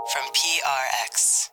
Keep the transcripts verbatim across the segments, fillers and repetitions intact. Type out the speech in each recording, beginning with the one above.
from P R X.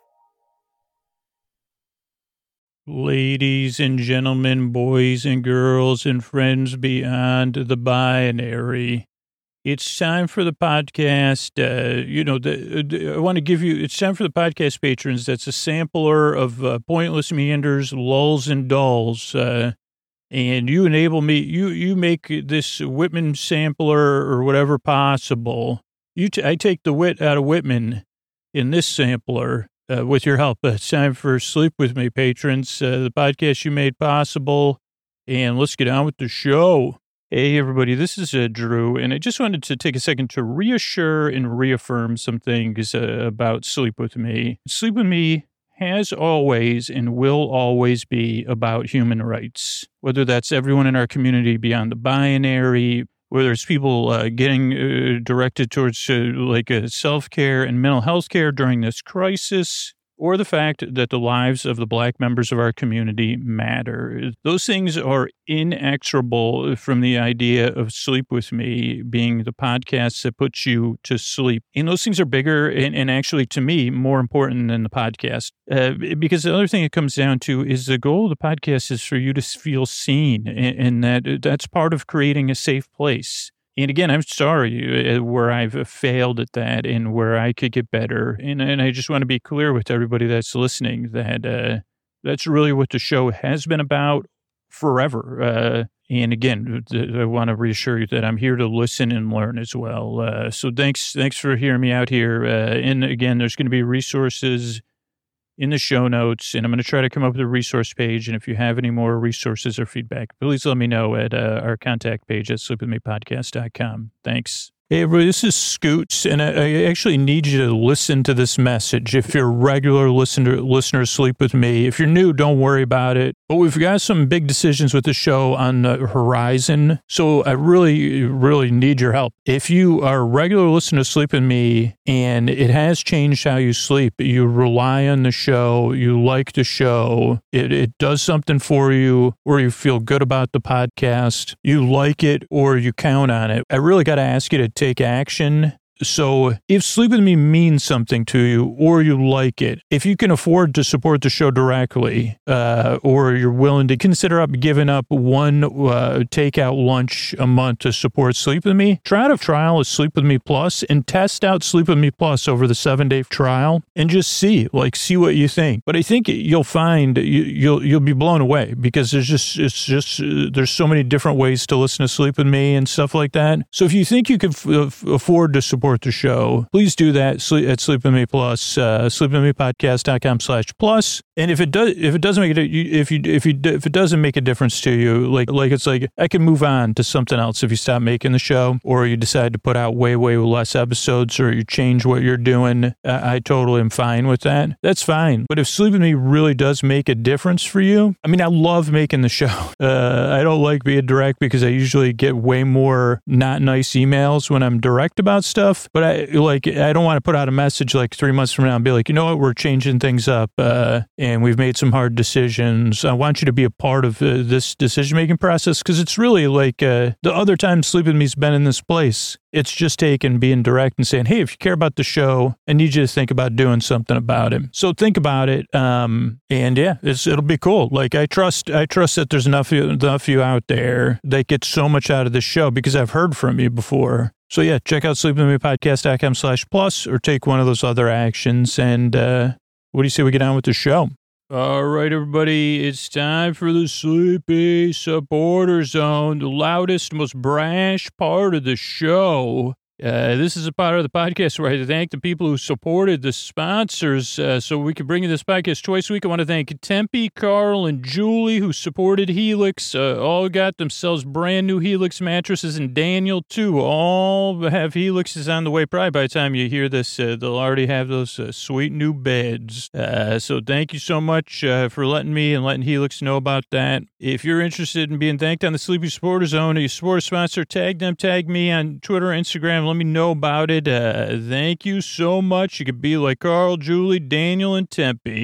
Ladies and gentlemen, boys and girls, and friends beyond the binary, it's time for the podcast. Uh, you know, the, the, I want to give you, it's time for the podcast patrons. That's a sampler of uh, pointless meanders, lulls, and dulls. Uh, and you enable me, you, you make this Whitman sampler or whatever possible. You t- I take the wit out of Whitman in this sampler. Uh, with your help. Uh, it's time for Sleep With Me, patrons, uh, the podcast you made possible. And let's get on with the show. Hey, everybody, this is uh, Drew, and I just wanted to take a second to reassure and reaffirm some things uh, about Sleep With Me. Sleep With Me has always and will always be about human rights, whether that's everyone in our community beyond the binary, whether it's people uh, getting uh, directed towards uh, like uh, self-care and mental health care during this crisis, or the fact that the lives of the Black members of our community matter. Those things are inexorable from the idea of Sleep With Me being the podcast that puts you to sleep. And those things are bigger and, and actually, to me, more important than the podcast. Uh, because the other thing it comes down to is the goal of the podcast is for you to feel seen, and, and that that's part of creating a safe place. And again, I'm sorry where I've failed at that and where I could get better. And and I just want to be clear with everybody that's listening that uh, that's really what the show has been about forever. Uh, and again, I want to reassure you that I'm here to listen and learn as well. Uh, so thanks, thanks for hearing me out here. Uh, and again, there's going to be resources in the show notes, and I'm going to try to come up with a resource page. And if you have any more resources or feedback, please let me know at uh, our contact page at sleep with me podcast dot com. Thanks. Hey, everybody, this is Scoots, and I, I actually need you to listen to this message. If you're a regular listener, listener, Sleep With Me. If you're new, don't worry about it. But we've got some big decisions with the show on the horizon, so I really, really need your help. If you are a regular listener to Sleep With Me, and it has changed how you sleep, you rely on the show, you like the show, it, it does something for you, or you feel good about the podcast, you like it, or you count on it, I really got to ask you to take action. So if Sleep With Me means something to you, or you like it, if you can afford to support the show directly, uh, or you're willing to consider up giving up one uh, takeout lunch a month to support Sleep With Me, try out a trial of Sleep With Me Plus and test out Sleep With Me Plus over the seven-day trial and just see, like, see what you think. But I think you'll find you, you'll you'll be blown away because there's just it's just uh, there's so many different ways to listen to Sleep With Me and stuff like that. So if you think you can f- f- afford to support the show, please do that at Sleep With Me Plus, uh, sleep with me podcast dot com slash plus. And if it does, if it doesn't make it, if you, if you, if it doesn't make a difference to you, like, like it's like, I can move on to something else if you stop making the show, or you decide to put out way, way less episodes, or you change what you're doing. I, I totally am fine with that. That's fine. But if Sleep With Me really does make a difference for you, I mean, I love making the show. Uh, I don't like being direct because I usually get way more not nice emails when I'm direct about stuff. But I like, I don't want to put out a message like three months from now and be like, you know what, we're changing things up, uh, and we've made some hard decisions. I want you to be a part of uh, this decision-making process, because it's really like uh, the other time Sleep With Me's been in this place. It's just taking being direct and saying, hey, if you care about the show, I need you to think about doing something about it. So think about it. Um, and yeah, it's, it'll be cool. Like, I trust, I trust that there's enough, enough of you out there that get so much out of this show because I've heard from you before. So yeah, check out sleep with me podcast dot com slash plus, or take one of those other actions. And uh, what do you say we get on with the show? All right, everybody, it's time for the Sleepy Supporter Zone, the loudest, most brash part of the show. Uh, this is a part of the podcast where I thank the people who supported the sponsors uh, so we could bring you this podcast twice a week. I want to thank Tempe, Carl, and Julie, who supported Helix. Uh, all got themselves brand new Helix mattresses, and Daniel, too. All have Helixes on the way. Probably by the time you hear this, uh, they'll already have those uh, sweet new beds. Uh, so thank you so much uh, for letting me and letting Helix know about that. If you're interested in being thanked on the Sleepy Supporter Zone, or you support a sponsor, tag them, tag me on Twitter, Instagram. Let me know about it. Uh, thank you so much. You could be like Carl, Julie, Daniel, and Tempe.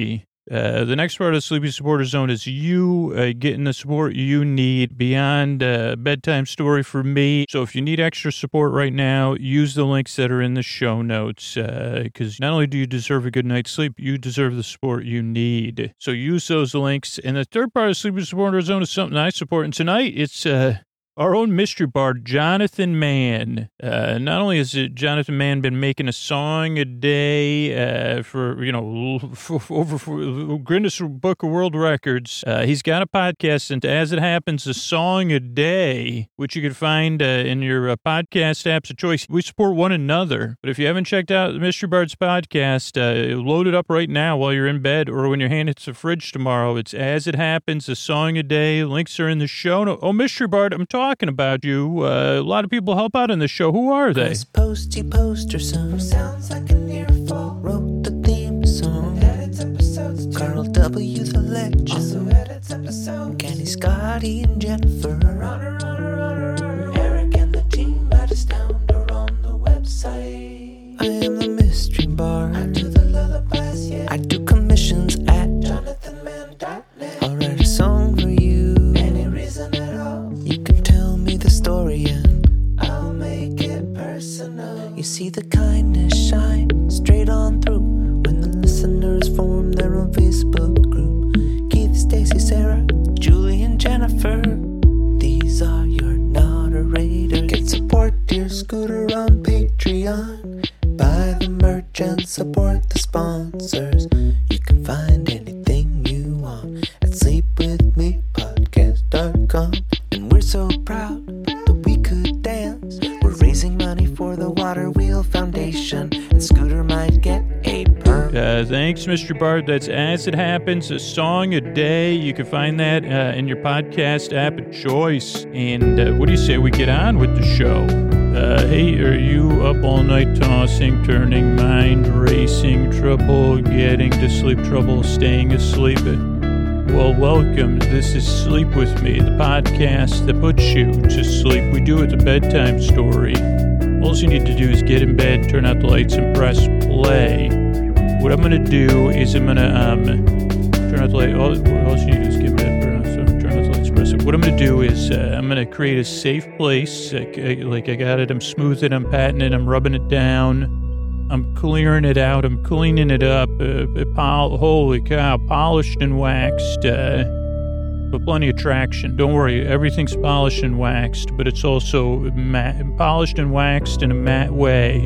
Uh, the next part of the Sleepy Supporter Zone is you uh, getting the support you need beyond uh, bedtime story for me. So if you need extra support right now, use the links that are in the show notes because uh, not only do you deserve a good night's sleep, you deserve the support you need. So use those links. And the third part of the Sleepy Supporter Zone is something I support. And tonight it's... Uh, Our own mystery bard, Jonathan Mann. Uh, not only has Jonathan Mann been making a song a day uh, for, you know, for, for, over for Guinness Book of World Records, uh, he's got a podcast, and as it happens, a song a day, which you can find uh, in your uh, podcast apps of choice. We support one another. But if you haven't checked out the Mystery Bard's podcast, uh, load it up right now while you're in bed or when your hand hits the fridge tomorrow. It's As It Happens, a song a day. Links are in the show notes. Oh, Mystery Bard, I'm talking. Talking about you. Uh, a lot of people help out in this show. Who are they? Chris Posty Poster Son sounds like an earful. Wrote the theme song. Edits episodes. Carl W. the Legend also edits episodes. Kenny, Scotty, and Jennifer. Runner, runner, runner. Eric and the team at Astound are on the website. I am the mystery bard. I do the lullabies. Yeah. I do commissions at jonathan mann dot net. I'll write a song for you. Any reason at all. You can tell me the story and I'll make it personal. You see the kindness shine straight on through when the listeners form their own Facebook group. Keith, Stacy, Sarah, Julie, and Jennifer. These are your moderators. Get support dear Scooter on Patreon. Buy the merch and support the sponsors. You can find anything you want at sleep with me podcast dot com. And we're so proud that we could dance. We're raising money for the Water Wheel Foundation, and Scooter might get a perm. Uh, thanks, Mister Bard. That's As It Happens, a song a day. You can find that uh, in your podcast app of choice. And uh, what do you say we get on with the show? Uh, hey, are you up all night tossing, turning, mind racing, trouble getting to sleep, trouble staying asleep? Well, welcome. This is Sleep With Me, the podcast that puts you to sleep. We do it a bedtime story. All you need to do is get in bed, turn out the lights, and press play. What I'm going to do is I'm going to um, turn out the light. All, all you need to do is get in bed, turn out, so turn out the lights, press it. What I'm going to do is uh, I'm going to create a safe place. Like, like I got it. I'm smoothing it. I'm patting it. I'm rubbing it down. I'm clearing it out. I'm cleaning it up. Uh, pol- holy cow, polished and waxed. Uh, but plenty of traction. Don't worry, everything's polished and waxed, but it's also matte, polished and waxed in a matte way.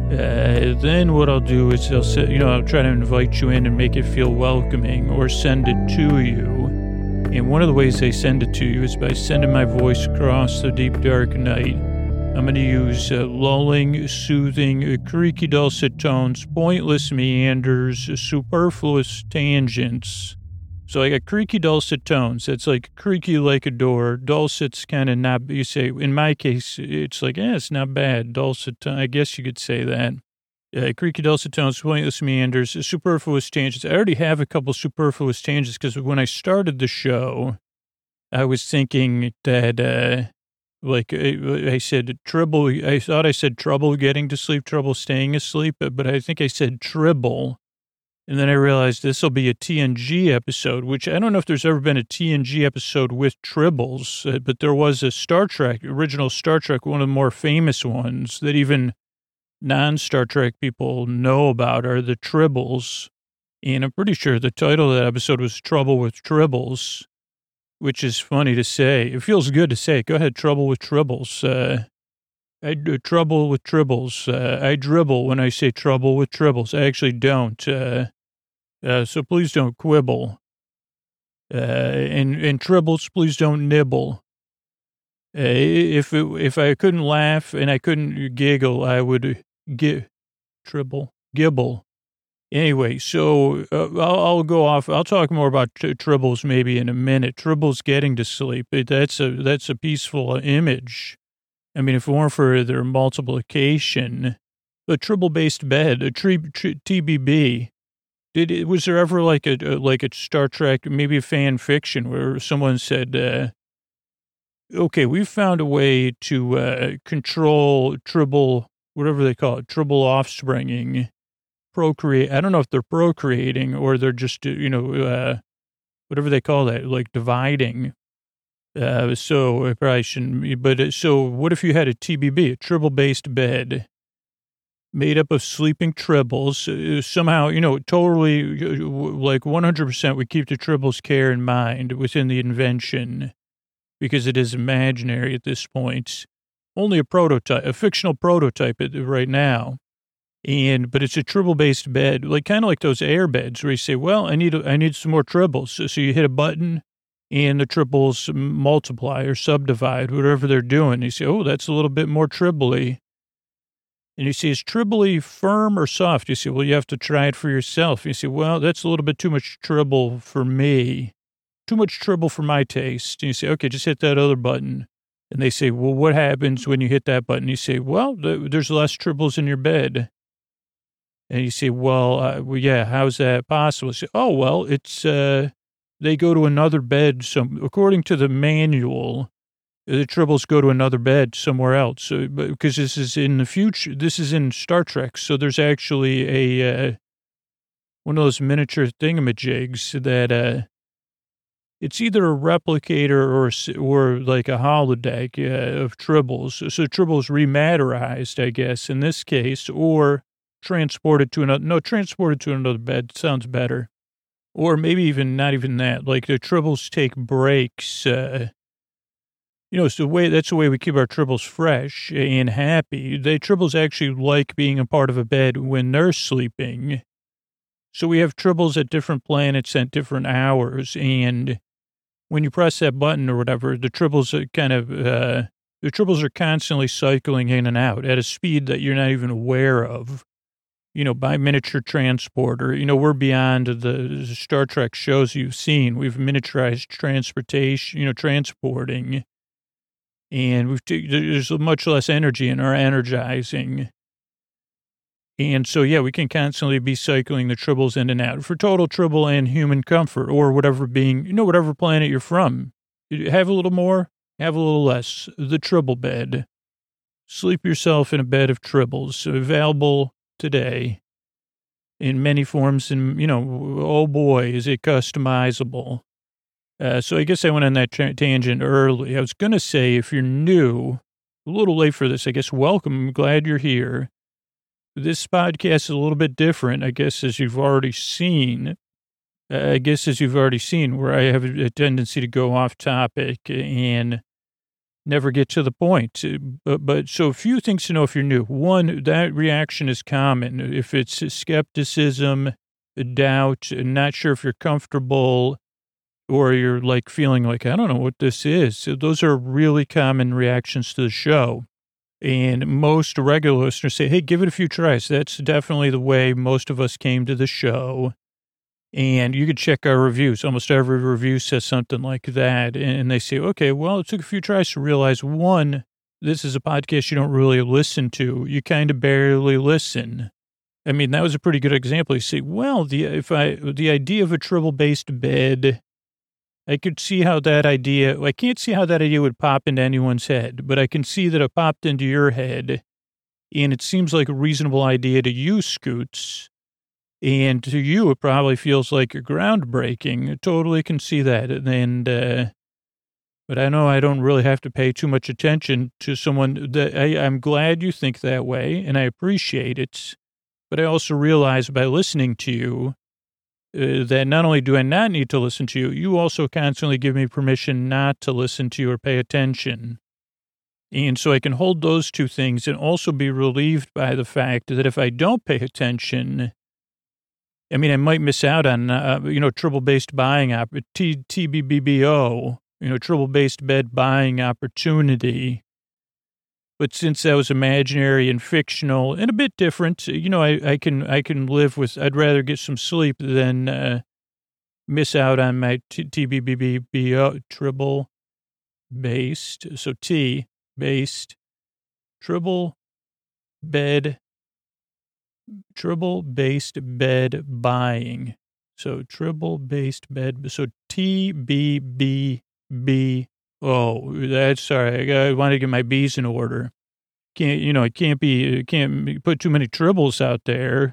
Uh, then what I'll do is I'll say, you know, I'll try to invite you in and make it feel welcoming or send it to you. And one of the ways I send it to you is by sending my voice across the deep, dark night. I'm going to use uh, lulling, soothing, uh, creaky dulcet tones, pointless meanders, uh, superfluous tangents. So I got creaky dulcet tones. That's like creaky like a door. Dulcet's kind of not, you say, in my case, it's like, eh, it's not bad. Dulcet, I guess you could say that. Uh, creaky dulcet tones, pointless meanders, uh, superfluous tangents. I already have a couple superfluous tangents because when I started the show, I was thinking that, uh, Like I, I said, trouble, I thought I said trouble getting to sleep, trouble staying asleep, but, but I think I said tribble. And then I realized this will be a T N G episode, which I don't know if there's ever been a T N G episode with tribbles, uh, but there was a Star Trek, original Star Trek, one of the more famous ones that even non-Star Trek people know about are the tribbles. And I'm pretty sure the title of that episode was Trouble with Tribbles. Which is funny to say. It feels good to say. Go ahead, trouble with tribbles. Uh, I do trouble with tribbles. Uh, I dribble when I say trouble with tribbles. I actually don't. Uh, uh, so please don't quibble. Uh, and, and tribbles, please don't nibble. Uh, if it, if I couldn't laugh and I couldn't giggle, I would gi- tribble, gibble. Anyway, so uh, I'll, I'll go off. I'll talk more about t- tribbles maybe in a minute. Tribbles getting to sleep. It, that's a that's a peaceful image. I mean, if it weren't for their multiplication, a tribble-based bed, a tri- tri- T B B. Did it, was there ever like a, a like a Star Trek, maybe a fan fiction where someone said, uh, "Okay, we've found a way to uh, control tribble, whatever they call it, tribble offspringing." procreate. I don't know if they're procreating or they're just, you know, uh, whatever they call that, like dividing. Uh, so I probably shouldn't, but uh, so what if you had a T B B, a tribble-based bed made up of sleeping tribbles? Uh, somehow, you know, totally, uh, like one hundred percent we keep the tribbles' care in mind within the invention because it is imaginary at this point. Only a prototype, a fictional prototype right now. And, but it's a tribble-based bed, like kind of like those air beds where you say, well, I need, a, I need some more tribbles. So, so you hit a button and the tribbles multiply or subdivide, whatever they're doing. You say, oh, that's a little bit more tribbly. And you say, is tribbly firm or soft? You say, well, you have to try it for yourself. You say, well, that's a little bit too much tribble for me. Too much tribble for my taste. And you say, okay, just hit that other button. And they say, well, what happens when you hit that button? You say, well, th- there's less tribbles in your bed. And you say, well, uh, well yeah, how's that possible? You say, oh, well, it's, uh, they go to another bed. So according to the manual, the tribbles go to another bed somewhere else. So, because this is in the future, this is in Star Trek. So there's actually a, uh, one of those miniature thingamajigs that, uh, it's either a replicator or, or like a holodeck uh, of tribbles. So tribbles rematerized, I guess, in this case, or transported to another, no, transported to another bed sounds better. Or maybe even not even that. Like the tribbles take breaks. Uh, you know, it's the way, that's the way we keep our tribbles fresh and happy. They tribbles actually like being a part of a bed when they're sleeping. So we have tribbles at different planets at different hours. And when you press that button or whatever, the tribbles are kind of, uh, the tribbles are constantly cycling in and out at a speed that you're not even aware of. You know, by miniature transporter. You know, we're beyond the Star Trek shows you've seen. We've miniaturized transportation, you know, transporting. And we've t- there's much less energy in our energizing. And so, yeah, we can constantly be cycling the tribbles in and out for total tribble and human comfort or whatever being, you know, whatever planet you're from. Have a little more, have a little less. The tribble bed. Sleep yourself in a bed of tribbles. Available today in many forms, and, you know, oh boy, is it customizable. Uh, so I guess I went on that tra- tangent early. I was going to say, if you're new, a little late for this, I guess, welcome. I'm glad you're here. This podcast is a little bit different, I guess, as you've already seen. Uh, I guess, as you've already seen, where I have a tendency to go off topic and never get to the point. But, but so a few things to know if you're new. One, that reaction is common. If it's skepticism, doubt, not sure if you're comfortable, or you're like feeling like, I don't know what this is. So those are really common reactions to the show. And most regular listeners say, hey, give it a few tries. That's definitely the way most of us came to the show. And you could check our reviews. Almost every review says something like that. And they say, okay, well, it took a few tries to realize, one, this is a podcast you don't really listen to. You kind of barely listen. I mean, that was a pretty good example. You say, well, the if I the idea of a tribble-based bed, I could see how that idea, I can't see how that idea would pop into anyone's head, but I can see that it popped into your head. And it seems like a reasonable idea to you, Scoots. And to you, it probably feels like groundbreaking. I totally can see that. And, uh, but I know I don't really have to pay too much attention to someone that I, I'm glad you think that way, and I appreciate it. But I also realize by listening to you uh, that not only do I not need to listen to you, you also constantly give me permission not to listen to you or pay attention. And so I can hold those two things and also be relieved by the fact that if I don't pay attention, I mean, I might miss out on, uh, you know, tribble-based buying, op- T- TBBBO, you know, tribble-based bed buying opportunity. But since that was imaginary and fictional and a bit different, you know, I, I can I can live with, I'd rather get some sleep than uh, miss out on my T- TBBBO, tribble-based, so T-based, tribble bed Tribble-based bed buying. So tribble-based bed. So T B B B. Oh, that's sorry. I, I want to get my B's in order. Can't, you know, it can't be, it can't put too many tribbles out there.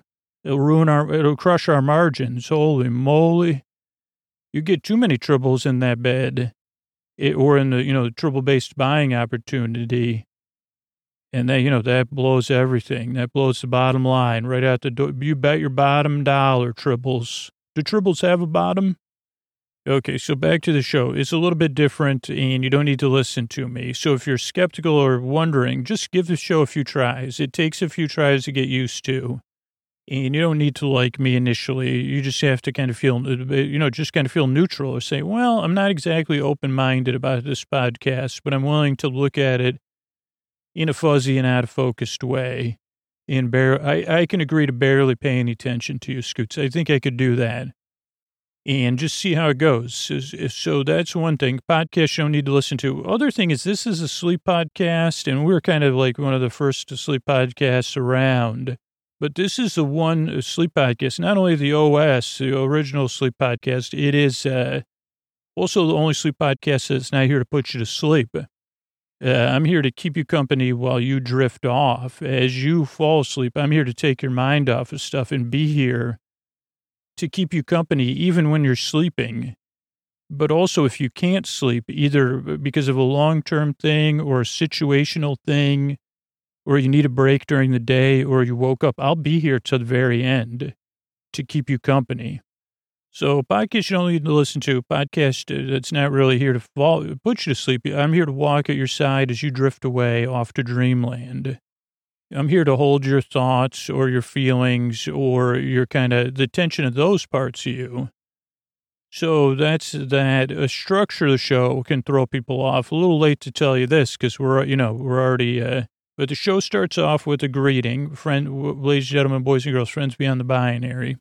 It'll ruin our, it'll crush our margins. Holy moly. You get too many triples in that bed, it, or in the, you know, the triple-based buying opportunity. And that, you know, that blows everything. That blows the bottom line right out the door. You bet your bottom dollar, triples. Do triples have a bottom? Okay, so back to the show. It's a little bit different, and you don't need to listen to me. So if you're skeptical or wondering, just give the show a few tries. It takes a few tries to get used to. And you don't need to like me initially. You just have to kind of feel, you know, just kind of feel neutral or say, well, I'm not exactly open-minded about this podcast, but I'm willing to look at it in a fuzzy and out-of-focused way. And bar- I, I can agree to barely pay any attention to you, Scoots. I think I could do that. And just see how it goes. So, so that's one thing. Podcasts you don't need to listen to. Other thing is this is a sleep podcast, and we're kind of like one of the first sleep podcasts around. But this is the one sleep podcast, not only the O S, the original sleep podcast, it is uh, also the only sleep podcast that's not here to put you to sleep. Uh, I'm here to keep you company while you drift off. As you fall asleep, I'm here to take your mind off of stuff and be here to keep you company even when you're sleeping. But also if you can't sleep, either because of a long-term thing or a situational thing, or you need a break during the day, or you woke up, I'll be here to the very end to keep you company. So podcast you don't need to listen to, podcast that's not really here to fall, put you to sleep. I'm here to walk at your side as you drift away off to dreamland. I'm here to hold your thoughts or your feelings or your kind of the tension of those parts of you. So that's that. A structure of the show can throw people off. A little late to tell you this because we're, you know, we're already, uh, but the show starts off with a greeting. Friend, ladies and gentlemen, boys and girls, friends beyond the binary.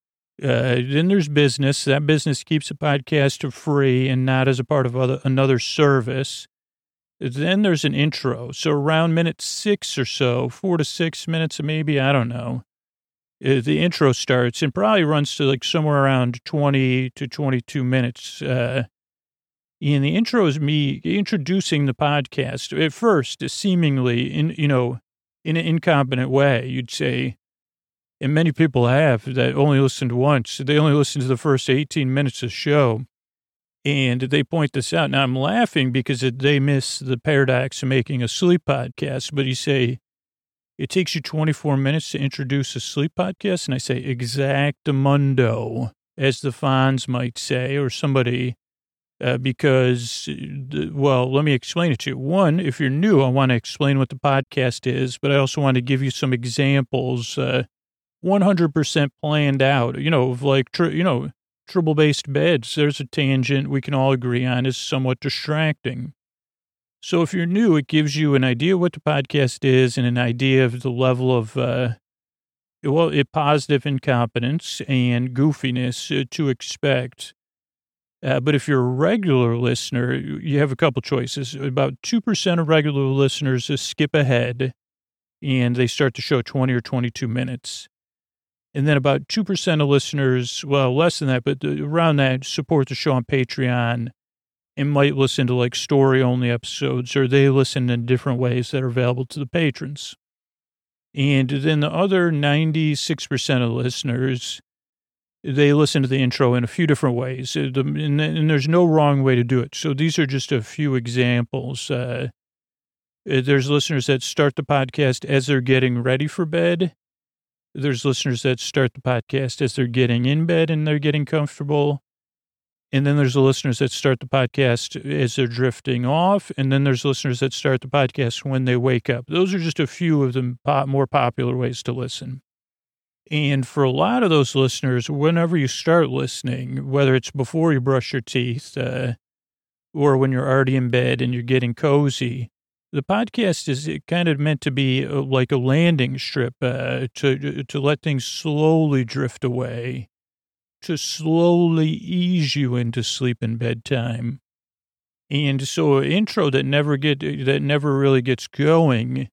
Uh, then there's business. That business keeps the podcast free and not as a part of other, another service. Then there's an intro. So around minute six or so, four to six minutes, maybe, I don't know. Uh, the intro starts and probably runs to like somewhere around twenty to twenty-two minutes. Uh, and the intro is me introducing the podcast. At first, seemingly in, you know, in an incompetent way, you'd say, and many people have that only listened once. They only listened to the first eighteen minutes of the show. And they point this out. Now, I'm laughing because they miss the paradox of making a sleep podcast. But you say, it takes you twenty-four minutes to introduce a sleep podcast? And I say, exactamundo, as the Fonz might say, or somebody, uh, because, well, let me explain it to you. One, if you're new, I want to explain what the podcast is, but I also want to give you some examples, uh, one hundred percent planned out, you know, of like, tr- you know, triple-based beds. There's a tangent we can all agree on is somewhat distracting. So if you're new, it gives you an idea what the podcast is and an idea of the level of, uh, well, it positive incompetence and goofiness uh, to expect. Uh, but if you're a regular listener, you have a couple choices. About two percent of regular listeners just skip ahead and they start the show twenty or twenty-two minutes. And then about two percent of listeners, well, less than that, but around that, support the show on Patreon and might listen to like story-only episodes, or they listen in different ways that are available to the patrons. And then the other ninety-six percent of listeners, they listen to the intro in a few different ways, and, and there's no wrong way to do it. So these are just a few examples. Uh, there's listeners that start the podcast as they're getting ready for bed. There's listeners that start the podcast as they're getting in bed and they're getting comfortable. And then there's the listeners that start the podcast as they're drifting off. And then there's listeners that start the podcast when they wake up. Those are just a few of the pop, more popular ways to listen. And for a lot of those listeners, whenever you start listening, whether it's before you brush your teeth uh, or when you're already in bed and you're getting cozy, the podcast is kind of meant to be like a landing strip uh, to to let things slowly drift away, to slowly ease you into sleep and bedtime. And so an intro that never get that never really gets going,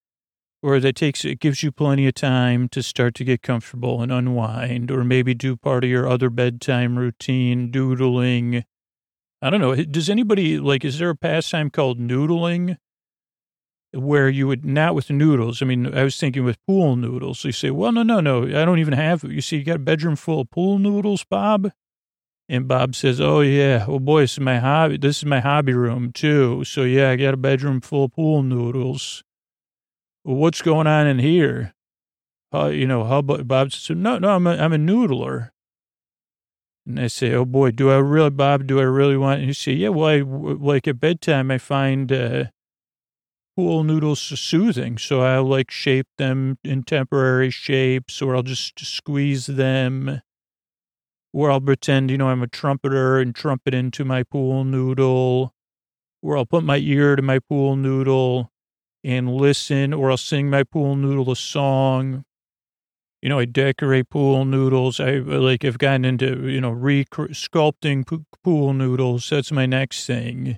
or that takes it gives you plenty of time to start to get comfortable and unwind, or maybe do part of your other bedtime routine, doodling. I don't know. Does anybody like? Is there a pastime called noodling? where you would, not with noodles. I mean, I was thinking with pool noodles. So you say, well, no, no, no, I don't even have, you see, you got a bedroom full of pool noodles, Bob? And Bob says, oh, yeah, oh, boy, this is my hobby. This is my hobby room, too. So, yeah, I got a bedroom full of pool noodles. Well, what's going on in here? Uh, you know, how about, Bob says, no, no, I'm a, I'm a noodler. And I say, oh, boy, do I really, Bob, do I really want, and you say, yeah, well, I, like at bedtime, I find uh, pool noodles soothing. So I'll, like, shape them in temporary shapes, or I'll just squeeze them. Or I'll pretend, you know, I'm a trumpeter and trumpet into my pool noodle. Or I'll put my ear to my pool noodle and listen. Or I'll sing my pool noodle a song. You know, I decorate pool noodles. I, like, I've gotten into, you know, re-sculpting pool noodles. That's my next thing.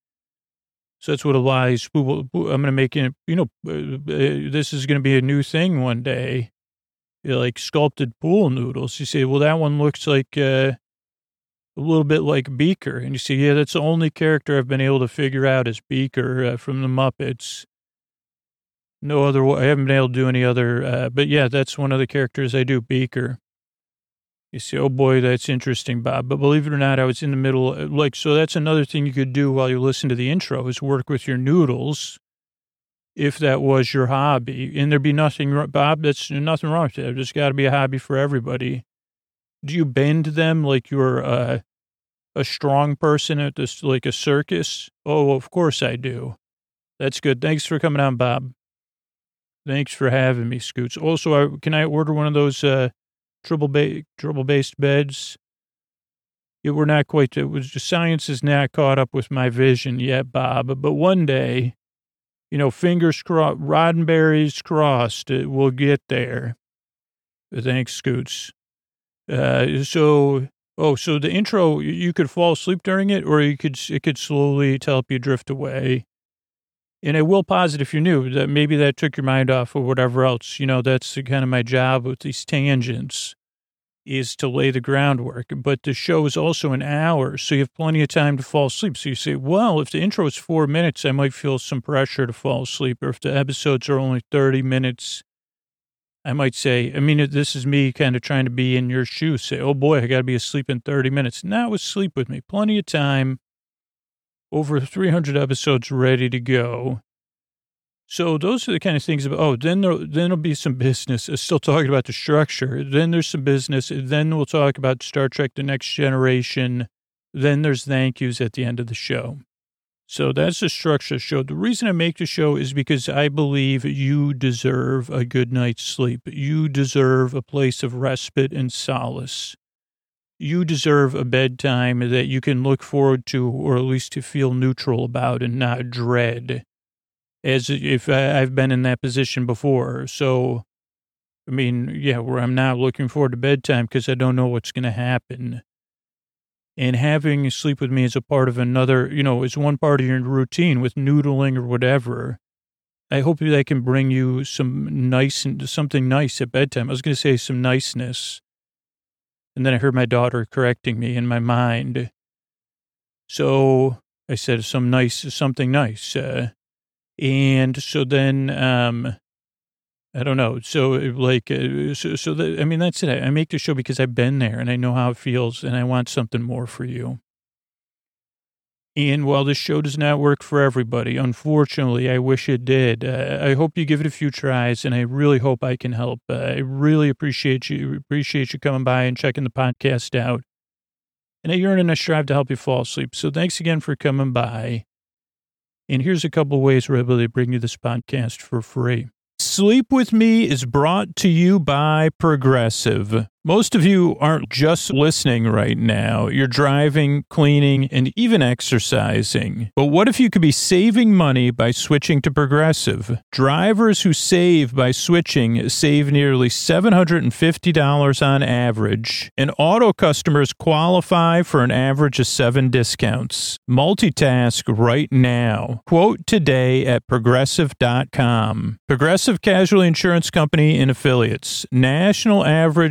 So that's what a lie is. I'm going to make it, you know, this is going to be a new thing one day. Like sculpted pool noodles. You say, well, that one looks like uh, a little bit like Beaker. And you say, yeah, that's the only character I've been able to figure out is Beaker uh, from the Muppets. No other, I haven't been able to do any other, uh, but yeah, that's one of the characters I do, Beaker. You say, oh boy, that's interesting, Bob. But believe it or not, I was in the middle, like, so that's another thing you could do while you listen to the intro is work with your noodles. If that was your hobby, and there'd be nothing, Bob, that's nothing wrong with that. There's got to be a hobby for everybody. Do you bend them like you're uh, a strong person at this, like a circus? Oh, of course I do. That's good. Thanks for coming on, Bob. Thanks for having me, Scoots. Also, I, can I order one of those uh, triple ba- triple based beds? Yeah, we're not quite, it was, science is not caught up with my vision yet, Bob, but one day, you know, fingers crossed, Roddenberry's crossed, uh, we'll get there. Thanks, Scoots. Uh, so, oh, so the intro, you could fall asleep during it, or you could, it could slowly help you drift away. And I will posit, if you're new, that maybe that took your mind off or whatever else. You know, that's kind of my job with these tangents, is to lay the groundwork. But the show is also an hour, so you have plenty of time to fall asleep. So you say, well, if the intro is four minutes, I might feel some pressure to fall asleep. Or if the episodes are only thirty minutes, I might say, I mean, this is me kind of trying to be in your shoes. Say, oh boy, I got to be asleep in thirty minutes. Now sleep with me. Plenty of time. Over three hundred episodes ready to go. So those are the kind of things about, oh, then there, then there'll be some business. I'm still talking about the structure. Then there's some business. Then we'll talk about Star Trek The Next Generation. Then there's thank yous at the end of the show. So that's the structure of the show. The reason I make the show is because I believe you deserve a good night's sleep. You deserve a place of respite and solace. You deserve a bedtime that you can look forward to, or at least to feel neutral about and not dread, as if I've been in that position before. So, I mean, yeah, where I'm not looking forward to bedtime because I don't know what's going to happen. And having sleep with me is a part of another, you know, it's one part of your routine with noodling or whatever. I hope that can bring you some nice, something nice at bedtime. I was going to say some niceness. And then I heard my daughter correcting me in my mind. So I said some nice, something nice. Uh, and so then, um, I don't know. So like, uh, so, so the, I mean, that's it. I make the show because I've been there and I know how it feels and I want something more for you. And while this show does not work for everybody, unfortunately, I wish it did. Uh, I hope you give it a few tries, and I really hope I can help. Uh, I really appreciate you, appreciate you coming by and checking the podcast out. And I yearn and I strive to help you fall asleep. So thanks again for coming by. And here's a couple of ways we're able to bring you this podcast for free. Sleep With Me is brought to you by Progressive. Most of you aren't just listening right now. You're driving, cleaning, and even exercising. But what if you could be saving money by switching to Progressive? Drivers who save by switching save nearly seven hundred fifty dollars on average, and auto customers qualify for an average of seven discounts. Multitask right now. Quote today at progressive dot com. Progressive Casualty Insurance Company and Affiliates. National average twelve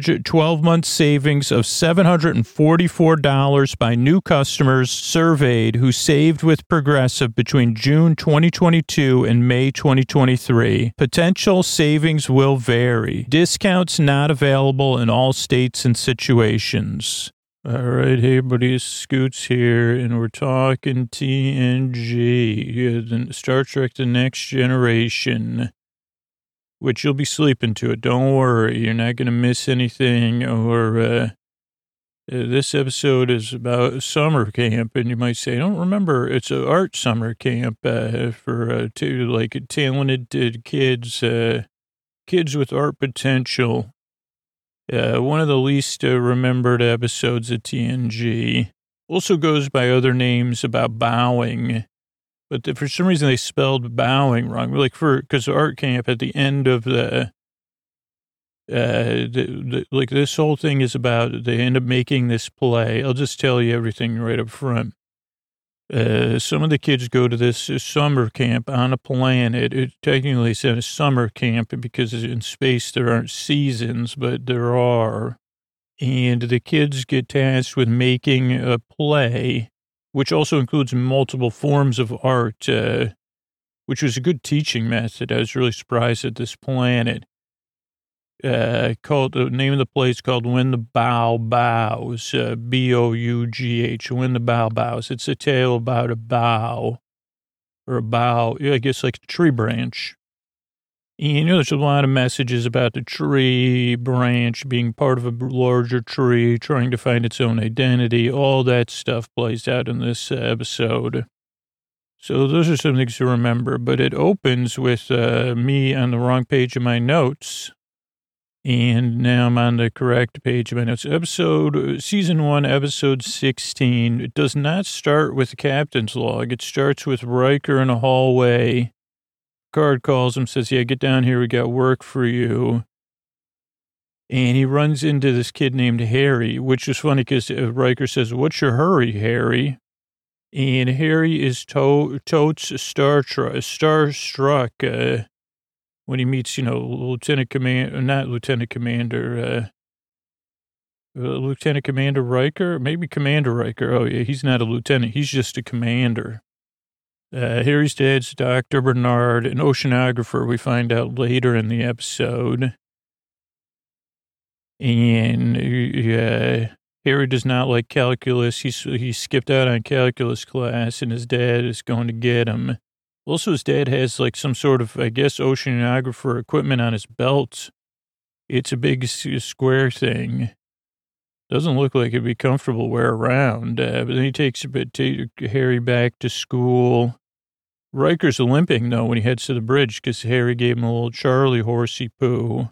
twelve-month savings of seven hundred forty-four dollars by new customers surveyed who saved with Progressive between June twenty twenty-two and May twenty twenty-three. Potential savings will vary. Discounts not available in all states and situations. All right, hey, buddy, it's Scoots here, and we're talking T N G, yeah, the Star Trek The Next Generation, which you'll be sleeping to it. Don't worry, you're not going to miss anything. Or uh, this episode is about summer camp, and you might say, I don't remember, it's an art summer camp uh, for uh, two, like talented kids, uh, kids with art potential. Uh, one of the least uh, remembered episodes of T N G. Also goes by other names about bowing, but the, for some reason they spelled bowing wrong. Like for because art camp at the end of the, uh, the, the like this whole thing is about they end up making this play. I'll just tell you everything right up front. Uh, some of the kids go to this summer camp on a planet. It technically said a summer camp because in space there aren't seasons, but there are. And the kids get tasked with making a play, which also includes multiple forms of art, uh, which was a good teaching method. I was really surprised at this planet. Uh, called the name of the play is called When the Bough Bows, uh, B O U G H, When the Bough Bows. It's a tale about a bough, or a bough, I guess like a tree branch. And, you know, there's a lot of messages about the tree branch being part of a larger tree, trying to find its own identity. All that stuff plays out in this episode. So those are some things to remember. But it opens with uh, me on the wrong page of my notes. And now I'm on the correct page of my notes. Episode, season one, episode sixteen. It does not start with the captain's log. It starts with Riker in a hallway. Picard calls him, says, yeah, get down here. We got work for you. And he runs into this kid named Harry, which is funny because Riker says, what's your hurry, Harry? And Harry is to- totes star tr- starstruck, uh, when he meets, you know, Lieutenant Commander, not Lieutenant Commander, uh, uh, Lieutenant Commander Riker, maybe Commander Riker. Oh, yeah, he's not a lieutenant. He's just a commander. Uh, Harry's dad's Doctor Bernard, an oceanographer, we find out later in the episode. And uh, Harry does not like calculus. He's, he skipped out on calculus class, and his dad is going to get him. Also, his dad has like some sort of, I guess, oceanographer equipment on his belt. It's a big square thing. Doesn't look like it'd be comfortable to wear around. Uh, but then he takes a bit to Harry back to school. Riker's limping, though, when he heads to the bridge because Harry gave him a little Charlie horsey poo.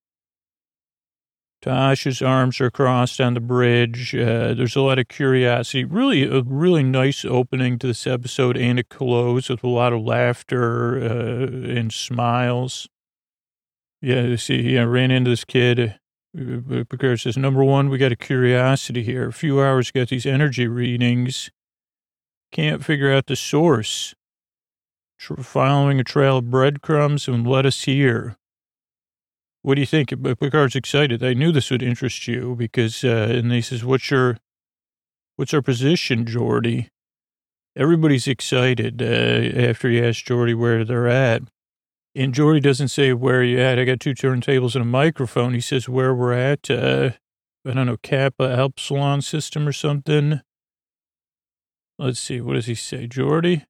Tasha's arms are crossed on the bridge. Uh, there's a lot of curiosity. Really, a really nice opening to this episode and a close with a lot of laughter uh, and smiles. Yeah, you see, I ran into this kid. Picard says, number one, we got a curiosity here. A few hours got these energy readings. Can't figure out the source. Tr- following a trail of breadcrumbs and let us hear. What do you think? Picard's excited. I knew this would interest you because, uh, and he says, what's your, what's our position, Geordi? Everybody's excited uh, after he asks Geordi where they're at. And Geordi doesn't say where are you at. I got two turntables and a microphone. He says where we're at. Uh, I don't know, Kappa Epsilon system or something. Let's see. What does he say? Geordi?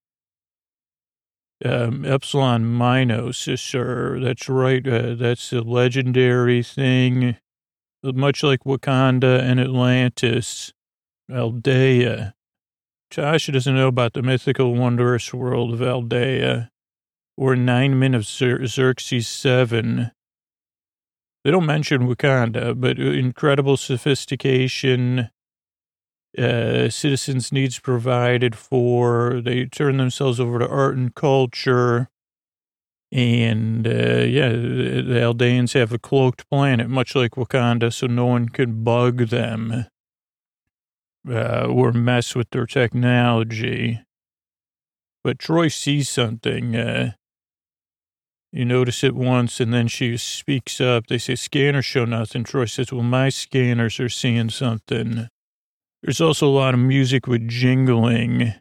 Um, Epsilon Minos, sir. That's right. Uh, that's a legendary thing, much like Wakanda and Atlantis. Aldea. Tasha doesn't know about the mythical, wondrous world of Aldea or nine men of Xer- Xerxes seven. They don't mention Wakanda, but incredible sophistication. Uh, citizens' needs provided for. They turn themselves over to art and culture. And, uh, yeah, the Aldeans have a cloaked planet, much like Wakanda, so no one can bug them uh, or mess with their technology. But Troy sees something. Uh, You notice it once, and then she speaks up. They say, scanners show nothing. Troy says, well, my scanners are seeing something. There's also a lot of music with jingling,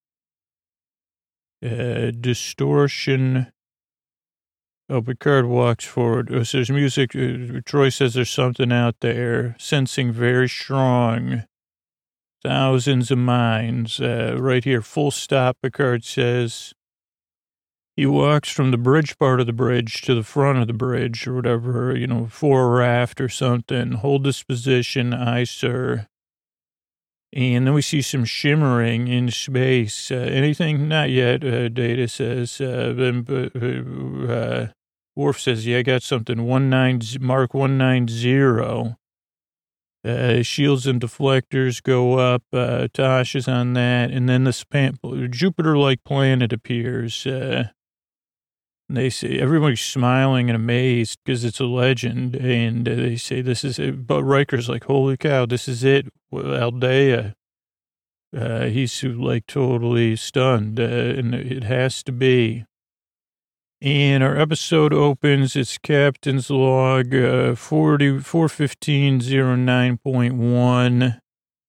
uh, distortion. Oh, Picard walks forward. Oh, so there's music. Uh, Troy says there's something out there, sensing very strong. Thousands of minds. Uh, right here, full stop, Picard says. He walks from the bridge part of the bridge to the front of the bridge or whatever, you know, fore or aft or something. Hold this position, aye, sir. And then we see some shimmering in space. Uh, anything? Not yet, uh, Data says. Uh, then, uh, uh, Worf says, yeah, I got something. one nine, Mark one ninety. Uh, shields and deflectors go up. Uh, Tosh is on that. And then this pan- Jupiter-like planet appears. Uh, They say everybody's smiling and amazed because it's a legend. And uh, they say this is it. But Riker's like, holy cow, this is it. Aldea. Uh, he's like totally stunned. Uh, and it has to be. And our episode opens. It's Captain's Log uh, forty, four fifteen oh nine point one.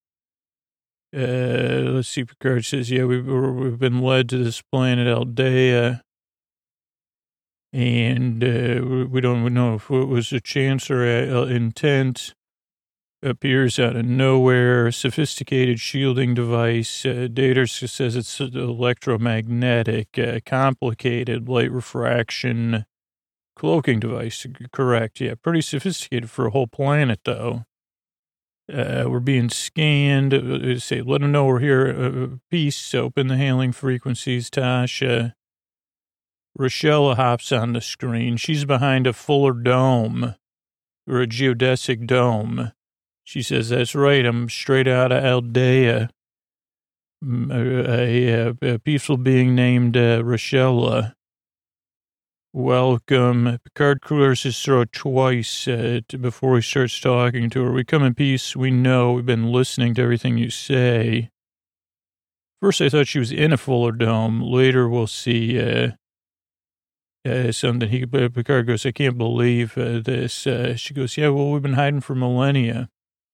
Uh, let's see. Picard says, yeah, we've, we've been led to this planet Aldea. And uh, we don't know if it was a chance or a, a intent. Appears out of nowhere. Sophisticated shielding device. Uh, Data says it's electromagnetic, uh, complicated light refraction cloaking device. Correct. Yeah, pretty sophisticated for a whole planet, though. Uh, we're being scanned. Uh, say, let them know we're here. Uh, peace. Open the hailing frequencies, Tasha. Rochelle hops on the screen. She's behind a Fuller dome, or a geodesic dome. She says, that's right, I'm straight out of Aldea. A, a, a peaceful being named uh, Rochelle. Welcome. Picard clears his throat twice uh, to, before he starts talking to her. We come in peace. We know. We've been listening to everything you say. First, I thought she was in a Fuller dome. Later, we'll see... Uh, Uh, something he, Picard goes, I can't believe uh, this. Uh, she goes, yeah, well, we've been hiding for millennia.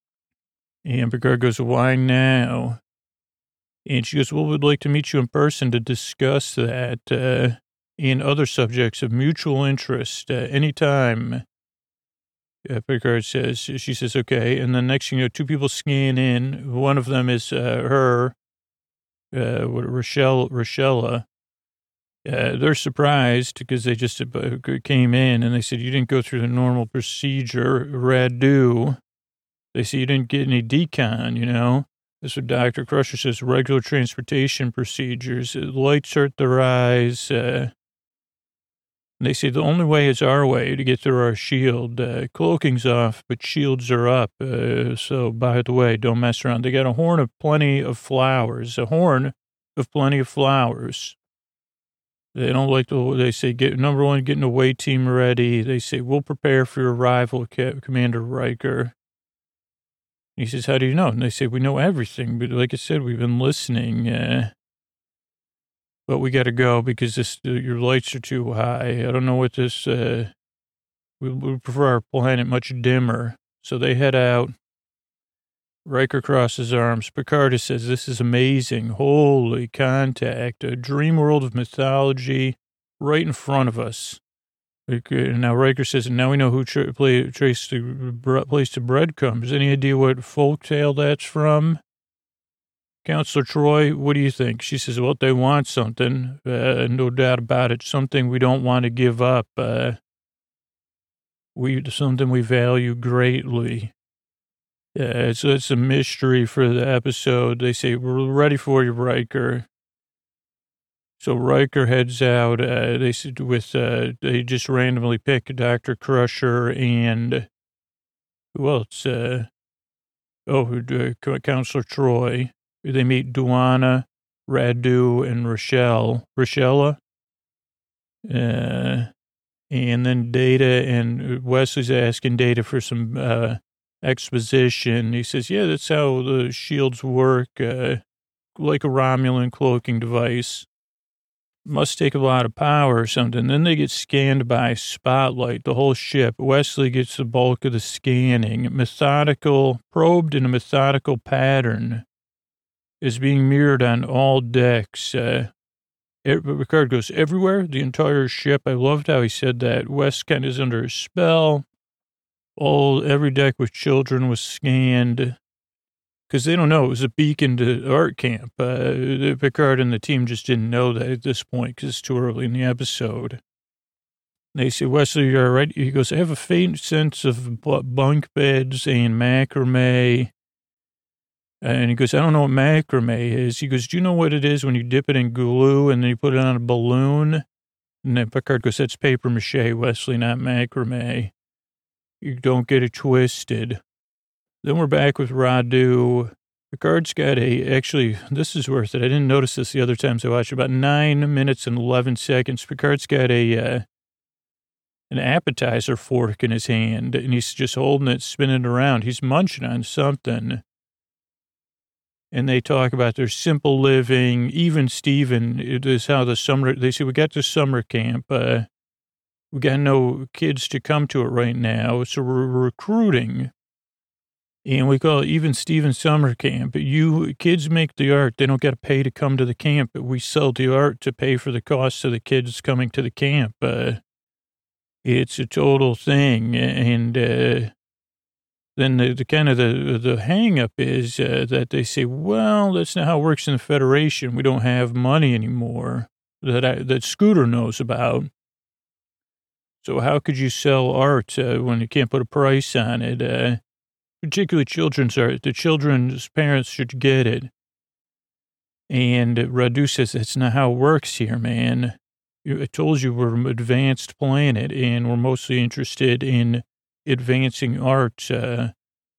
And Picard goes, why now? And she goes, well, we'd like to meet you in person to discuss that uh, and other subjects of mutual interest uh, anytime. Uh, Picard says, she says, okay. And then next thing you know, two people scan in. One of them is uh, her, uh, Rochelle, Rochella. Uh, they're surprised because they just came in and they said, you didn't go through the normal procedure. Radu. They say you didn't get any decon, you know. That's what Doctor Crusher says, regular transportation procedures. Lights hurt their eyes. Uh, they say the only way is our way to get through our shield. Uh, cloaking's off, but shields are up. Uh, so, by the way, don't mess around. They got a horn of plenty of flowers. A horn of plenty of flowers. They don't like the, they say, get number one, getting a away team ready. They say, we'll prepare for your arrival, Commander Riker. He says, how do you know? And they say, we know everything. But like I said, we've been listening. Uh, but we got to go because this, uh, your lights are too high. I don't know what this, uh, we, we prefer our planet much dimmer. So they head out. Riker crosses arms. Picard says, this is amazing. Holy contact. A dream world of mythology right in front of us. Now Riker says, now we know who tra- play, traced the place to breadcrumbs. Any idea what folktale that's from? Counselor Troy, what do you think? She says, well, they want something. Uh, no doubt about it. Something we don't want to give up. Uh, we something we value greatly. Yeah, so it's a mystery for the episode. They say, we're ready for you, Riker. So Riker heads out. Uh, they said with, uh, they just randomly pick Doctor Crusher and who else? Uh, oh, uh, Counselor Troy. They meet Duana, Radu, and Rochelle. Rochella. Uh, and then Data and Wesley's asking Data for some, uh, exposition. He says, yeah, that's how the shields work, uh, like a Romulan cloaking device. Must take a lot of power or something. Then they get scanned by Spotlight, the whole ship. Wesley gets the bulk of the scanning. Methodical, probed in a methodical pattern is being mirrored on all decks. Uh, it, Picard goes, everywhere, the entire ship. I loved how he said that. Wes kind of is under a spell. All, every deck with children was scanned. Because they don't know it was a beacon to art camp. Uh, Picard and the team just didn't know that at this point because it's too early in the episode. They say, Wesley, you're all right. He goes, I have a faint sense of bunk beds and macrame. And he goes, I don't know what macrame is. He goes, do you know what it is when you dip it in glue and then you put it on a balloon? And then Picard goes, that's paper mache, Wesley, not macrame. You don't get it twisted. Then we're back with Radu. Picard's got a, actually, this is worth it. I didn't notice this the other times I watched. About nine minutes and eleven seconds. Picard's got a, uh, an appetizer fork in his hand, and he's just holding it, spinning it around. He's munching on something. And they talk about their simple living. Even Steven, it is how the summer, they say, we got to summer camp. Uh, we got no kids to come to it right now, so we're recruiting. And we call it Even Steven Summer Camp. You kids make the art. They don't got to pay to come to the camp. But we sell the art to pay for the costs of the kids coming to the camp. Uh, it's a total thing. And uh, then the, the kind of the, the hang up is uh, that they say, well, that's not how it works in the Federation. We don't have money anymore that I, that Scooter knows about. So how could you sell art uh, when you can't put a price on it? Uh, Particularly children's art. The children's parents should get it. And Radu says, that's not how it works here, man. I told you we're an advanced planet, and we're mostly interested in advancing art uh,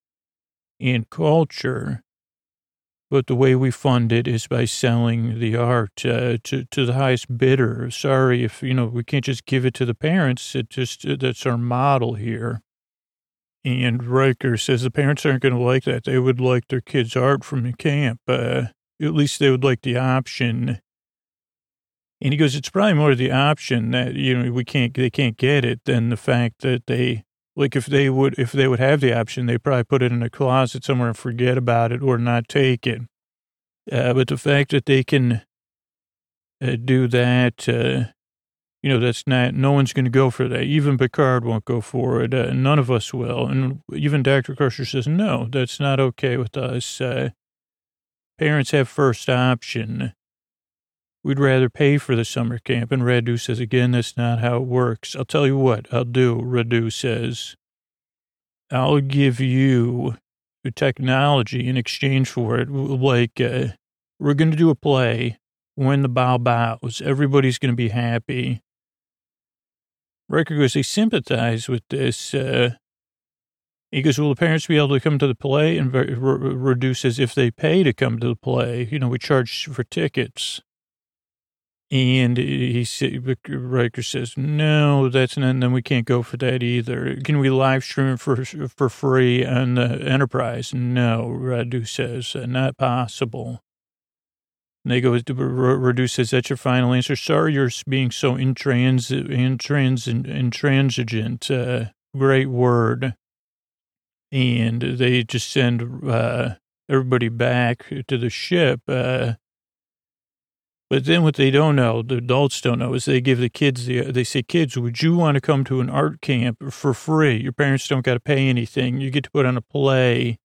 and culture. But the way we fund it is by selling the art uh, to, to the highest bidder. Sorry if, you know, we can't just give it to the parents. It just, that's our model here. And Riker says the parents aren't going to like that. They would like their kids' art from the camp. Uh, at least they would like the option. And he goes, it's probably more the option that, you know, we can't, they can't get it than the fact that they, like if they would, if they would have the option, they probably put it in a closet somewhere and forget about it or not take it. Uh, but the fact that they can uh, do that, uh, you know, that's not, no one's going to go for that. Even Picard won't go for it. Uh, none of us will. And even Doctor Crusher says, no, that's not okay with us. Uh, parents have first option. We'd rather pay for the summer camp. And Radu says, again, that's not how it works. I'll tell you what I'll do, Radu says. I'll give you the technology in exchange for it. Like, uh, we're going to do a play. When the bow bows, everybody's going to be happy. Riker goes, they sympathize with this. Uh, he goes, will the parents be able to come to the play? And R- R- reduces if they pay to come to the play. You know, we charge for tickets. And he Riker says, no, that's not, and then we can't go for that either. Can we live stream for for free on the Enterprise? No, Radu says, not possible. And they go, Radu says, that's your final answer. Sorry you're being so intrans, intrans, intransigent. Uh, great word. And they just send uh, everybody back to the ship. Uh, but then what they don't know, the adults don't know, is they give the kids, the, they say, kids, would you want to come to an art camp for free? Your parents don't got to pay anything. You get to put on a play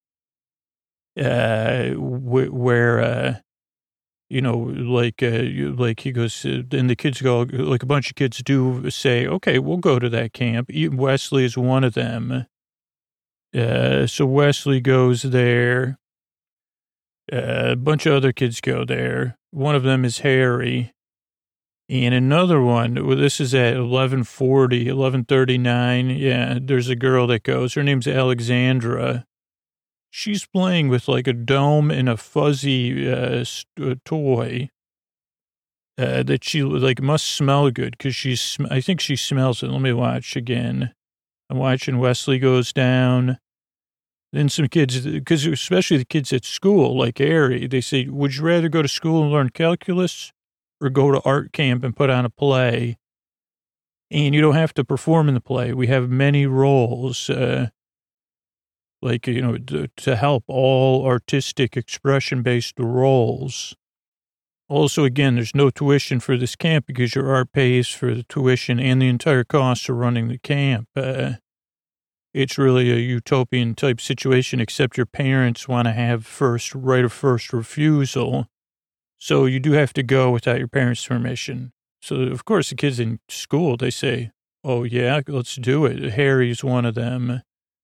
uh, where... Uh, You know, like, uh, like he goes, uh, and the kids go, like a bunch of kids do say, okay, we'll go to that camp. Wesley is one of them. Uh, so Wesley goes there. Uh, a bunch of other kids go there. One of them is Harry. And another one, well, this is at eleven forty, eleven thirty-nine. Yeah, there's a girl that goes. Her name's Alexandra. She's playing with like a dome and a fuzzy uh, st- toy uh, that she like must smell good because she's, sm- I think she smells it. Let me watch again. I'm watching Wesley goes down. Then some kids, because especially the kids at school, like Harry, they say, would you rather go to school and learn calculus or go to art camp and put on a play. And you don't have to perform in the play. We have many roles, uh, like, you know, to, to help all artistic expression-based roles. Also, again, there's no tuition for this camp because your art pays for the tuition and the entire cost of running the camp. Uh, it's really a utopian type situation, except your parents want to have first right of first refusal. So you do have to go without your parents' permission. So, of course, the kids in school, they say, oh, yeah, let's do it. Harry's one of them.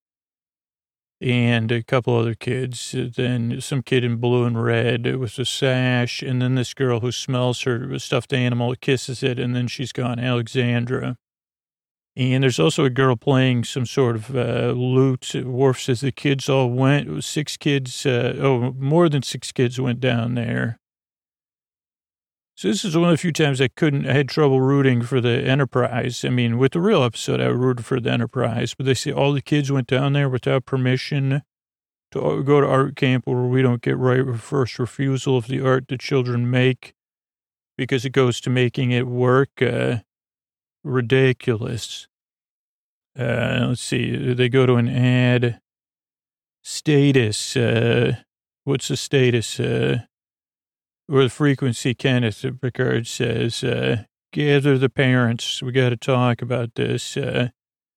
And a couple other kids. Then some kid in blue and red with a sash. And then this girl who smells her stuffed animal, kisses it, and then she's gone, Alexandra. And there's also a girl playing some sort of uh, lute. Worf says the kids all went. It was six kids. Uh, oh, more than six kids went down there. So this is one of the few times I couldn't, I had trouble rooting for the Enterprise. I mean, with the real episode, I rooted for the Enterprise, but they say all the kids went down there without permission to go to art camp where we don't get right of first refusal of the art that children make because it goes to making it work. Uh, ridiculous. Uh, let's see. They go to an ad. Status. Uh, what's the status? Uh, Or the frequency, Kenneth Picard says, uh, gather the parents. We got to talk about this. Uh,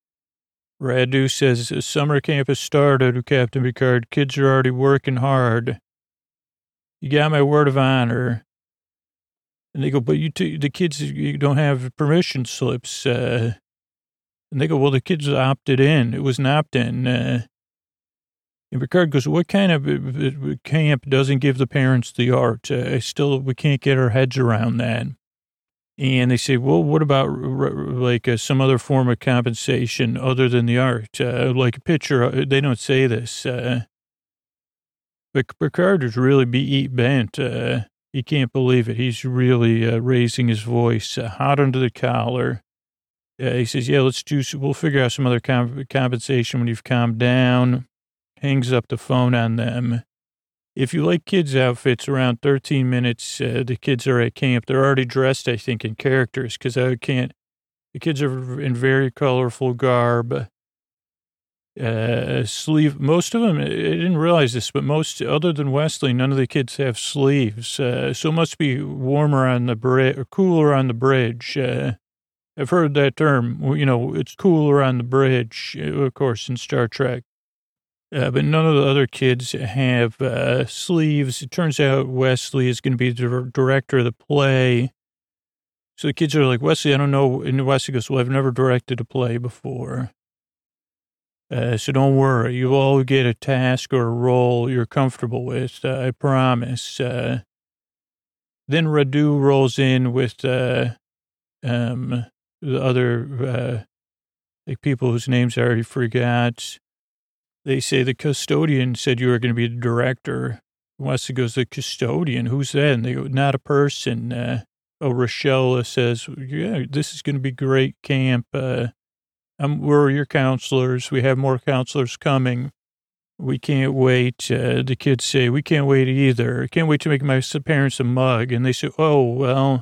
Radu says, summer camp has started, Captain Picard. Kids are already working hard. You got my word of honor. And they go, but you t- the kids, you don't have permission slips. Uh, and they go, well, the kids opted in. It was an opt-in. Uh, And Picard goes, what kind of camp doesn't give the parents the art? Uh, I still, we can't get our heads around that. And they say, well, what about like uh, some other form of compensation other than the art? Uh, like a picture, they don't say this. Uh, but Picard is really be bent. Uh, he can't believe it. He's really uh, raising his voice, uh, hot under the collar. Uh, he says, yeah, let's do, we'll figure out some other comp- compensation when you've calmed down. Hangs up the phone on them. If you like kids' outfits, around thirteen minutes, uh, the kids are at camp. They're already dressed, I think, in characters, because I can't, the kids are in very colorful garb. Uh, sleeve, most of them, I didn't realize this, but most, other than Wesley, none of the kids have sleeves. Uh, so it must be warmer on the bridge, or cooler on the bridge. Uh, I've heard that term, you know, it's cooler on the bridge, of course, in Star Trek. Uh, but none of the other kids have uh, sleeves. It turns out Wesley is going to be the director of the play. So the kids are like, Wesley, I don't know. And Wesley goes, well, I've never directed a play before. Uh, so don't worry. You all get a task or a role you're comfortable with. Uh, I promise. Uh, then Radu rolls in with uh, um, the other uh, like people whose names I already forgot. They say the custodian said you were going to be the director. Wesley goes, the custodian? Who's that? And they go, not a person. Uh, oh, Rochelle says, yeah, this is going to be great camp. Uh, um, we're your counselors. We have more counselors coming. We can't wait. Uh, the kids say, we can't wait either. I can't wait to make my parents a mug. And they say, oh, well,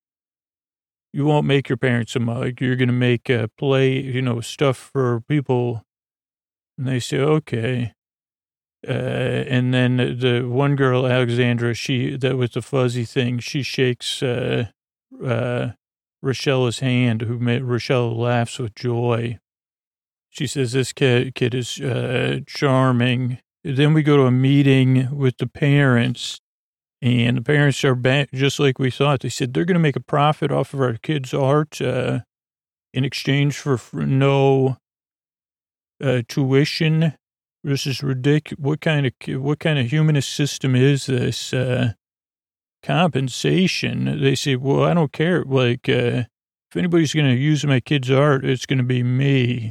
you won't make your parents a mug. You're going to make a play, you know, stuff for people. And they say, okay. Uh, and then the one girl, Alexandra, she, that was the fuzzy thing, she shakes uh, uh, Rochelle's hand, who made, Rochelle laughs with joy. She says, this kid, kid is uh, charming. Then we go to a meeting with the parents, and the parents are back just like we thought. They said they're going to make a profit off of our kids' art uh, in exchange for no... Uh, tuition. This is ridiculous. What kind of what kind of humanist system is this? Uh, compensation. They say, well, I don't care. Like, uh, if anybody's going to use my kid's art, it's going to be me.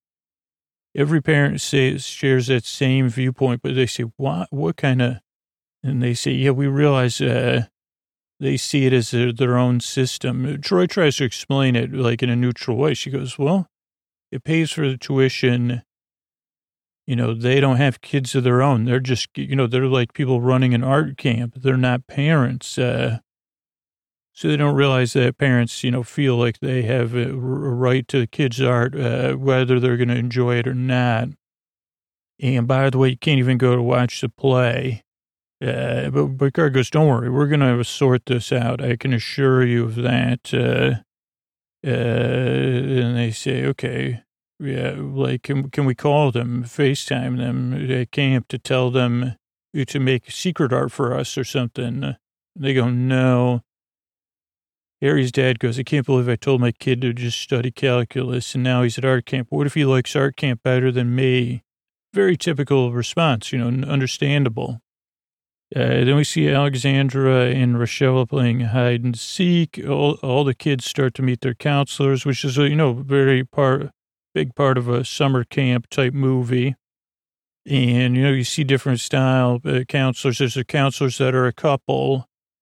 Every parent says shares that same viewpoint, but they say, what? What kind of? And they say, yeah, we realize uh, they see it as their, their own system. Troy tries to explain it like in a neutral way. She goes, well, it pays for the tuition. You know, they don't have kids of their own. They're just, you know, they're like people running an art camp. They're not parents. Uh, So they don't realize that parents, you know, feel like they have a right to the kids' art, uh, whether they're going to enjoy it or not. And by the way, you can't even go to watch the play. Uh, but Picard goes, don't worry, we're going to sort this out. I can assure you of that. Uh, uh, and they say, okay, yeah, like, can, can we call them, FaceTime them at camp to tell them to make secret art for us or something? And they go, no. Harry's dad goes, I can't believe I told my kid to just study calculus, and now he's at art camp. What if he likes art camp better than me? Very typical response, you know, understandable. Uh, then we see Alexandra and Rochelle playing hide and seek. All, all the kids start to meet their counselors, which is, you know, very part, big part of a summer camp type movie. And, you know, you see different style uh, counselors. There's the counselors that are a couple.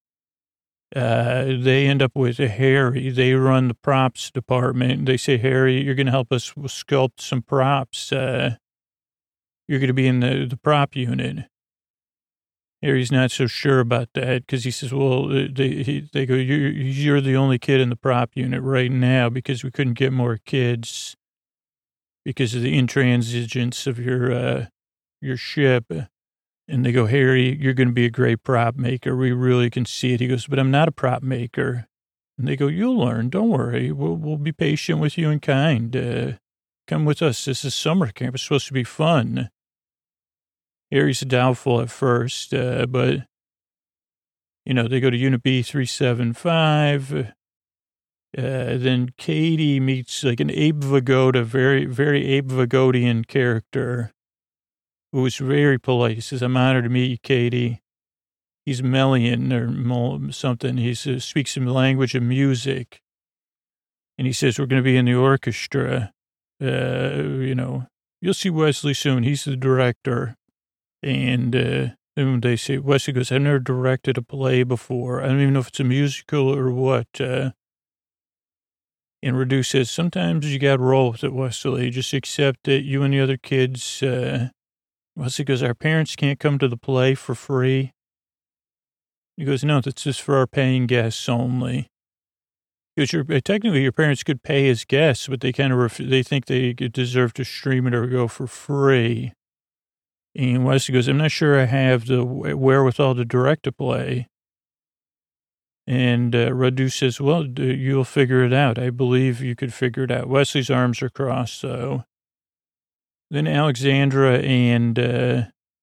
Uh, they end up with Harry. They run the props department. They say, Harry, you're going to help us sculpt some props. Uh, you're going to be in the, the prop unit. Harry's not so sure about that because he says, well, they, he, they go, you're, you're the only kid in the prop unit right now because we couldn't get more kids because of the intransigence of your, uh, your ship. And they go, Harry, you're going to be a great prop maker. We really can see it. He goes, but I'm not a prop maker. And they go, you'll learn. Don't worry. We'll, we'll be patient with you and kind. Uh, come with us. This is summer camp. It's supposed to be fun. Harry's doubtful at first, uh, but, you know, they go to Unit B three seventy-five. Uh, then Katie meets like an Abe Vigoda, very, very Abe Vigodian character, who was very polite. He says, I'm honored to meet you, Katie. He's Melian or something. He uh, speaks in the language of music. And he says, we're going to be in the orchestra. Uh, you know, you'll see Wesley soon. He's the director. And uh, then they say, Wesley goes, I've never directed a play before. I don't even know if it's a musical or what. Uh, and Radu says, sometimes you got to roll with it, Wesley. Just accept it. You and the other kids... Uh, Wesley goes, our parents can't come to the play for free. He goes, no, that's just for our paying guests only. Because you're, technically your parents could pay as guests, but they kind of, ref- they think they deserve to stream it or go for free. And Wesley goes, I'm not sure I have the wherewithal to direct a play. And uh, Radu says, well, you'll figure it out. I believe you could figure it out. Wesley's arms are crossed, though. Then Alexandra and uh,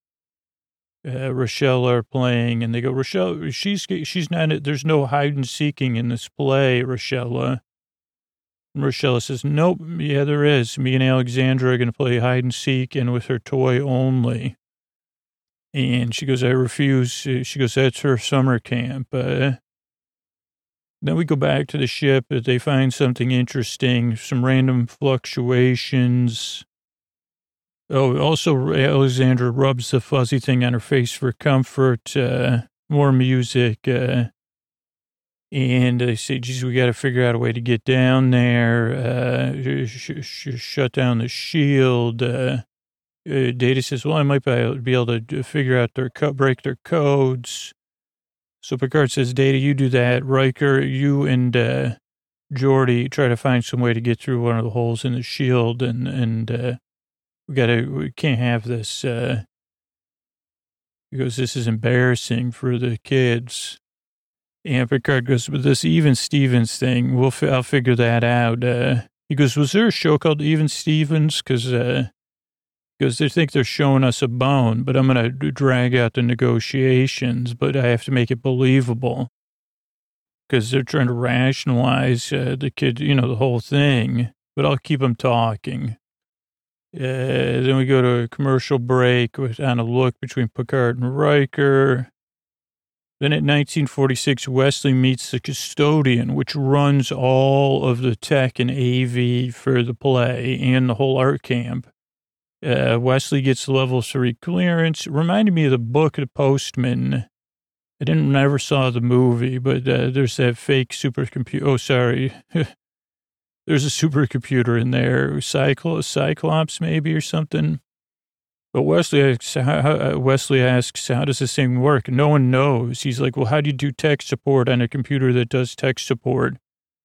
uh, Rochelle are playing, and they go, Rochelle, she's she's not, there's no hide and seeking in this play, Rochelle. And Rochelle says, nope, yeah, there is. Me and Alexandra are going to play hide and seek and with her toy only. And she goes, I refuse. She goes, that's her summer camp. Uh, then we go back to the ship. They find something interesting, some random fluctuations. Oh, also, Alexandra rubs the fuzzy thing on her face for comfort, uh, more music, uh, and they say, geez, we got to figure out a way to get down there, uh, sh- sh- shut down the shield. Uh, uh, Data says, well, I might be able to figure out their, co- break their codes. So Picard says, Data, you do that. Riker, you and uh, Geordi try to find some way to get through one of the holes in the shield, and, and, uh, We gotta, we can't have this, uh, because this is embarrassing for the kids. And Picard goes, but this Even Stevens thing, we'll, fi- I'll figure that out. Uh, he goes, was there a show called Even Stevens? Cause, uh, because they think they're showing us a bone, but I'm going to drag out the negotiations, but I have to make it believable. Cause they're trying to rationalize, uh, the kid, you know, the whole thing, but I'll keep them talking. Uh, then we go to a commercial break with, on a look between Picard and Riker. Then at nineteen forty-six, Wesley meets the custodian, which runs all of the tech and A V for the play and the whole art camp. Uh, Wesley gets level three clearance. Reminded me of the book, The Postman. I didn't, never saw the movie, but uh, there's that fake supercomputer. Oh, sorry. There's a supercomputer in there, Cyclo- Cyclops maybe or something. But Wesley asks, how, how, Wesley asks, how does this thing work? No one knows. He's like, well, how do you do tech support on a computer that does tech support?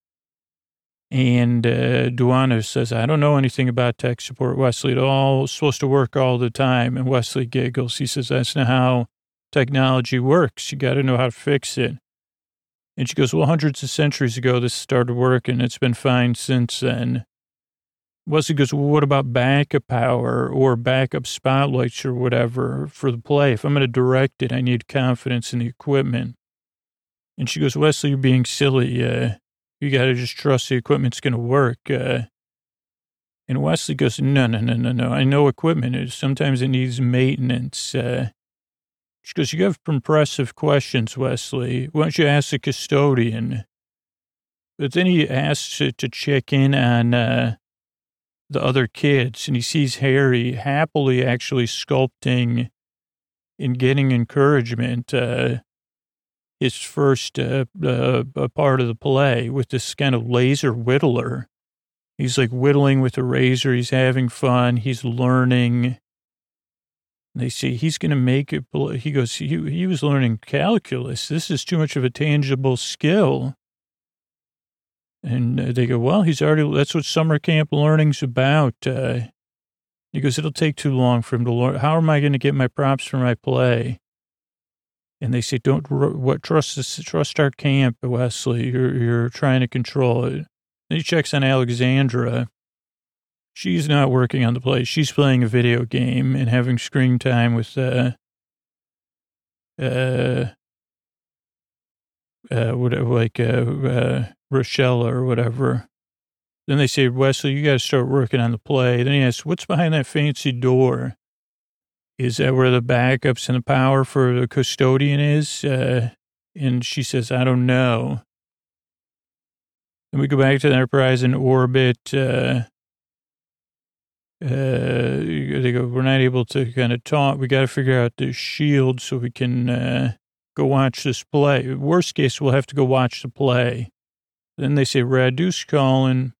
And uh, Duana says, I don't know anything about tech support, Wesley, at all. It's supposed to work all the time. And Wesley giggles. He says, that's not how technology works. You got to know how to fix it. And she goes, well, hundreds of centuries ago, this started working. It's been fine since then. Wesley goes, well, what about backup power or backup spotlights or whatever for the play? If I'm going to direct it, I need confidence in the equipment. And she goes, Wesley, you're being silly. Uh, you got to just trust the equipment's going to work. Uh, and Wesley goes, no, no, no, no, no. I know equipment is sometimes it needs maintenance. Uh, she goes, you have impressive questions, Wesley. Why don't you ask the custodian? But then he asks to, to check in on uh, the other kids, and he sees Harry happily actually sculpting and getting encouragement, uh, his first uh, uh, part of the play with this kind of laser whittler. He's like whittling with a razor. He's having fun. He's learning. They say he's going to make it. He goes, he, he was learning calculus. This is too much of a tangible skill. And they go, well, he's already, that's what summer camp learning's about. Uh, he goes, it'll take too long for him to learn. How am I going to get my props for my play? And they say, don't, what, trust this, trust our camp, Wesley. You're, you're trying to control it. Then he checks on Alexandra. She's not working on the play. She's playing a video game and having screen time with, uh, uh, uh, what, like, uh, uh, Rochelle or whatever. Then they say, Wesley, you got to start working on the play. Then he asks, what's behind that fancy door? Is that where the backups and the power for the custodian is? Uh, and she says, I don't know. Then we go back to the Enterprise in orbit. Uh, uh, they go, we're not able to kind of talk. We got to figure out the shield so we can uh, go watch this play. Worst case, we'll have to go watch the play. Then they say, Radu's calling.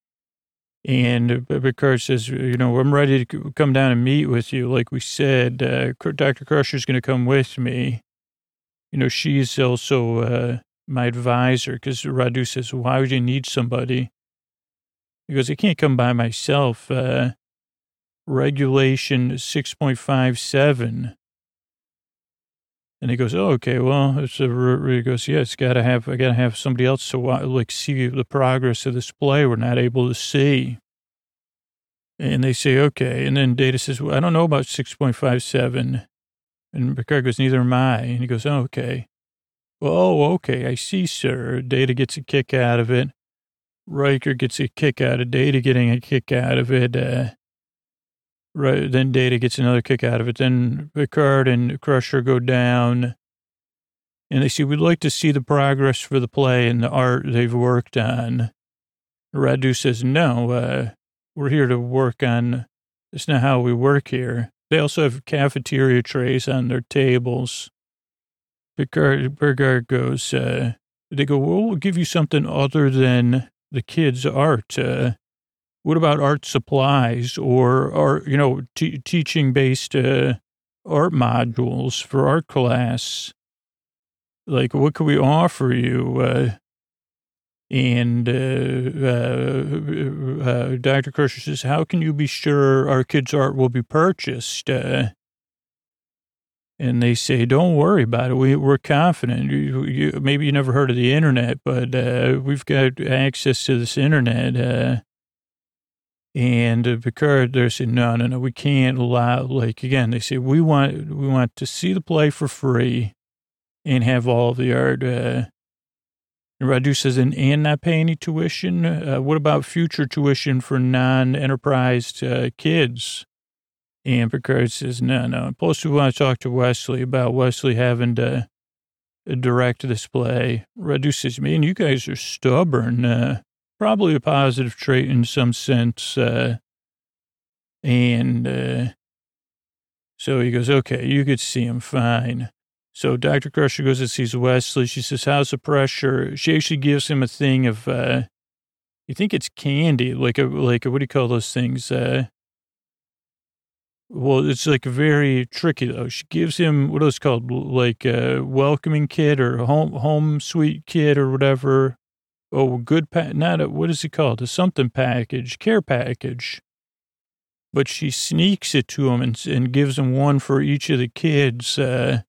And Picard says, you know, I'm ready to come down and meet with you. Like we said, uh, Doctor Crusher's going to come with me. You know, she's also uh, my advisor because Radu says, why would you need somebody? He goes, I can't come by myself. Uh, regulation six point five seven. And he goes, oh, okay, well, it's a, he goes, yeah, it's got to have, I got to have somebody else to like see the progress of this play we're not able to see. And they say, okay. And then Data says, well, I don't know about six point five seven. And Picard goes, neither am I. And he goes, oh, okay. Well, oh, okay, I see, sir. Data gets a kick out of it. Riker gets a kick out of Data getting a kick out of it. Uh, Right, then Data gets another kick out of it. Then Picard and Crusher go down, and they say, we'd like to see the progress for the play and the art they've worked on. Radu says, no, uh, we're here to work on, that's not how we work here. They also have cafeteria trays on their tables. Picard, Picard goes, uh, they go, well, we'll give you something other than the kids' art. Uh, What about art supplies or, or you know, t- teaching-based uh, art modules for art class? Like, what can we offer you? Uh, and uh, uh, uh, Doctor Crusher says, how can you be sure our kids' art will be purchased? Uh, and they say, don't worry about it. We, we're confident. You, you, maybe you never heard of the internet, but uh, we've got access to this internet. Uh, And uh, Picard, they're saying, no, no, no, we can't allow, like, again, they say, we want, we want to see the play for free and have all the art. Uh, and Radu says, and, and not pay any tuition? Uh, what about future tuition for non-Enterprise uh, kids? And Picard says, no, no. Plus, we want to talk to Wesley about Wesley having to uh, direct this play. Radu says, man, you guys are stubborn. Uh, Probably a positive trait in some sense. Uh, and uh, so he goes, okay, you could see him fine. So Doctor Crusher goes and sees Wesley. She says, how's the pressure? She actually gives him a thing of, uh, you think it's candy, like a, like a, what do you call those things? Uh, Well, it's like very tricky though. She gives him what is called like a welcoming kit or home home sweet kit or whatever. Oh, good pa- not a what is it called? A something package, care package. But she sneaks it to him and, and gives him one for each of the kids, uh,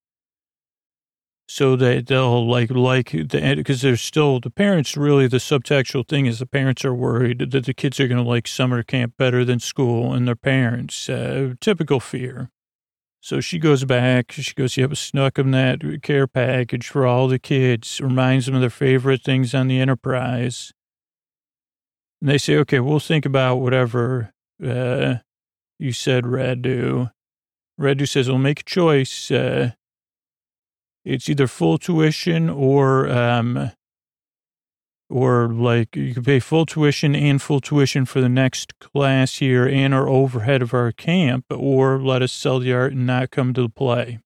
so that they'll like like the because they're still the parents. Really, the subtextual thing is the parents are worried that the kids are going to like summer camp better than school, and their parents uh, typical fear. So she goes back. She goes, "Yep, snuck them that care package for all the kids." Reminds them of their favorite things on the Enterprise. And they say, "Okay, we'll think about whatever." Uh, You said, Radu. Radu says, we'll make a choice. Uh, it's either full tuition or, um, or like you can pay full tuition and full tuition for the next class year and our overhead of our camp, or let us sell the art and not come to the play.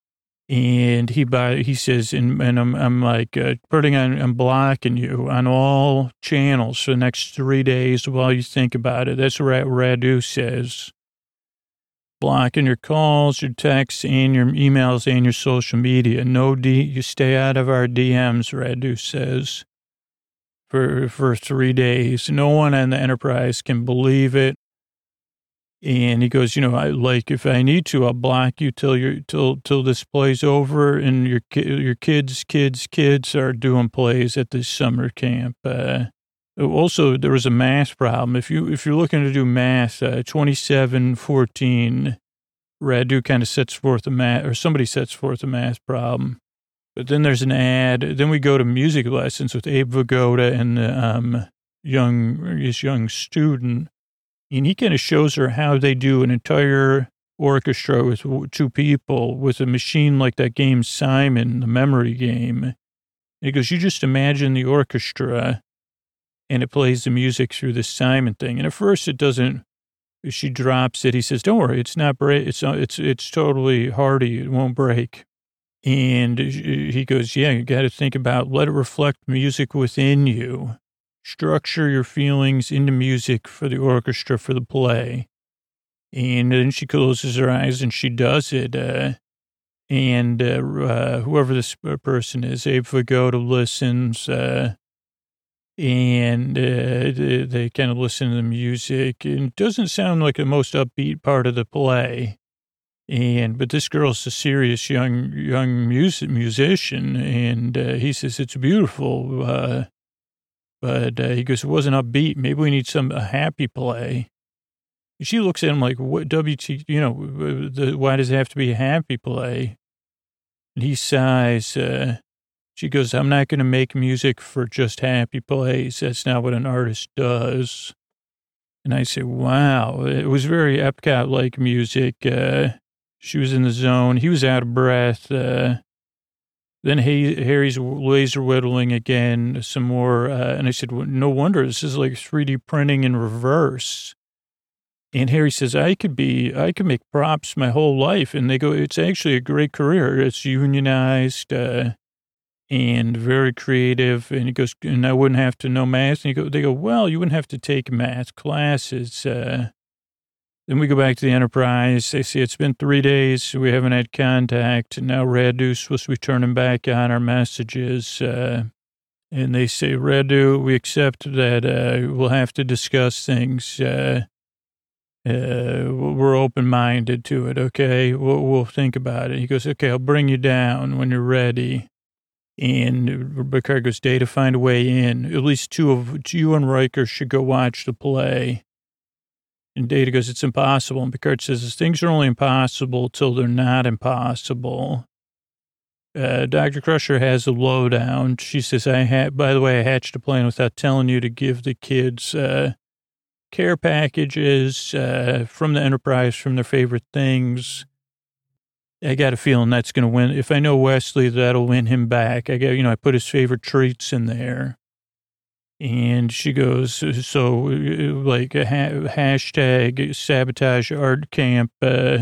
And he buy, he says, and, and I'm, I'm like uh, putting on, I'm blocking you on all channels for the next three days while you think about it. That's what Radu says. Blocking your calls, your texts, and your emails, and your social media. No D, you stay out of our D Ms, Radu says, for for three days. No one on the Enterprise can believe it. And he goes, you know, I like if I need to, I'll block you till you till till this play's over, and your your kids, kids, kids are doing plays at this summer camp. Uh, Also, there was a math problem. If you if you're looking to do math, uh, twenty-seven fourteen, Radu kind of sets forth a math, or somebody sets forth a math problem. But then there's an ad. Then we go to music lessons with Abe Vigoda and the um, young this young student, and he kind of shows her how they do an entire orchestra with two people with a machine like that game Simon, the memory game. And he goes, you just imagine the orchestra. And it plays the music through the Simon thing. And at first it doesn't, she drops it. He says, don't worry, it's not break. It's, it's, it's totally hardy. It won't break. And he goes, yeah, you got to think about, let it reflect music within you. Structure your feelings into music for the orchestra, for the play. And then she closes her eyes and she does it. Uh, and uh, uh, whoever this person is, Abe Vigoda listens, uh, and uh, they, they kind of listen to the music. And it doesn't sound like the most upbeat part of the play. And but this girl's a serious young young music musician, and uh, he says it's beautiful. Uh, but uh, he goes, it wasn't upbeat. Maybe we need some a happy play. And she looks at him like, what W T? You know, the, why does it have to be a happy play? And he sighs. Uh, She goes, I'm not going to make music for just happy plays. That's not what an artist does. And I say, wow, it was very Epcot-like music. Uh, she was in the zone. He was out of breath. Uh, then he, Harry's laser whittling again, some more. Uh, and I said, well, no wonder. This is like three D printing in reverse. And Harry says, I could be, I could make props my whole life. And they go, it's actually a great career. It's unionized. Uh, And very creative. And he goes, and I wouldn't have to know math. And he go, they go, well, you wouldn't have to take math classes. Uh, then we go back to the Enterprise. They say, it's been three days. We haven't had contact. And now Radu's supposed to be turning back on our messages. Uh, and they say, Radu, we accept that uh, we'll have to discuss things. Uh, uh, we're open-minded to it, okay? We'll, we'll think about it. He goes, okay, I'll bring you down when you're ready. And Picard goes, Data, find a way in. At least two of you and Riker should go watch the play. And Data goes, it's impossible. And Picard says, things are only impossible till they're not impossible. Uh, Doctor Crusher has a lowdown. She says, I ha- by the way, I hatched a plan without telling you to give the kids uh, care packages uh, from the Enterprise, from their favorite things. I got a feeling that's going to win. If I know Wesley, that'll win him back. I got, you know, I put his favorite treats in there. And she goes, so like a ha- hashtag sabotage art camp. Uh,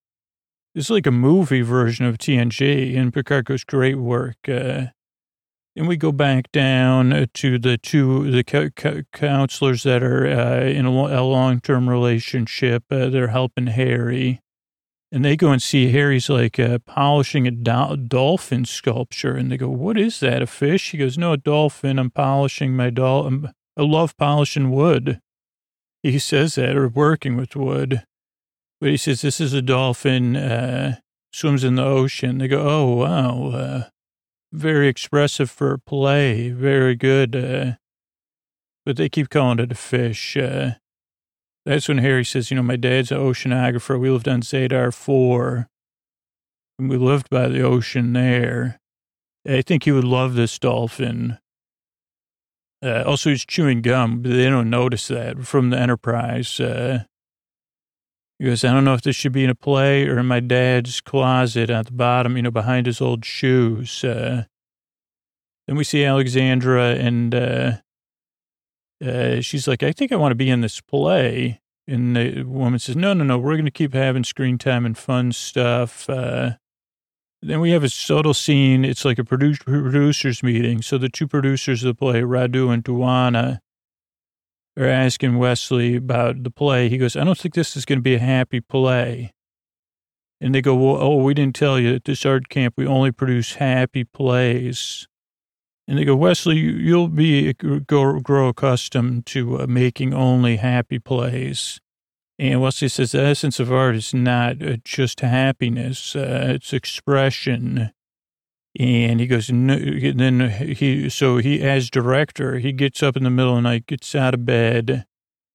it's like a movie version of T N G. And Picard goes, great work. Uh, And we go back down to the two, the co- co- counselors that are uh, in a, a long-term relationship. Uh, they're helping Harry. And they go and see Harry's like uh, polishing a do- dolphin sculpture. And they go, what is that, a fish? He goes, no, a dolphin. I'm polishing my doll. I love polishing wood. He says that, or working with wood. But he says, this is a dolphin, uh, swims in the ocean. They go, oh, wow. Uh, very expressive for play. Very good. Uh, but they keep calling it a fish. Uh, that's when Harry says, you know, my dad's an oceanographer. We lived on Zadar four. And we lived by the ocean there. I think he would love this dolphin. Uh, also, he's chewing gum, but they don't notice that from the Enterprise. Uh, he goes, I don't know if this should be in a play or in my dad's closet at the bottom, you know, behind his old shoes. Uh, then we see Alexandra, and uh, uh, she's like, I think I want to be in this play. And the woman says, no, no, no, we're going to keep having screen time and fun stuff. Uh, then we have a subtle scene. It's like a produ- producers meeting. So the two producers of the play, Radu and Duana, are asking Wesley about the play. He goes, I don't think this is going to be a happy play. And they go, well, oh, we didn't tell you at this art camp, we only produce happy plays. And they go, Wesley, you'll be go, grow accustomed to uh, making only happy plays. And Wesley says the essence of art is not uh, just happiness, uh, it's expression. And he goes, no, then he, so he, as director, he gets up in the middle of the night, gets out of bed,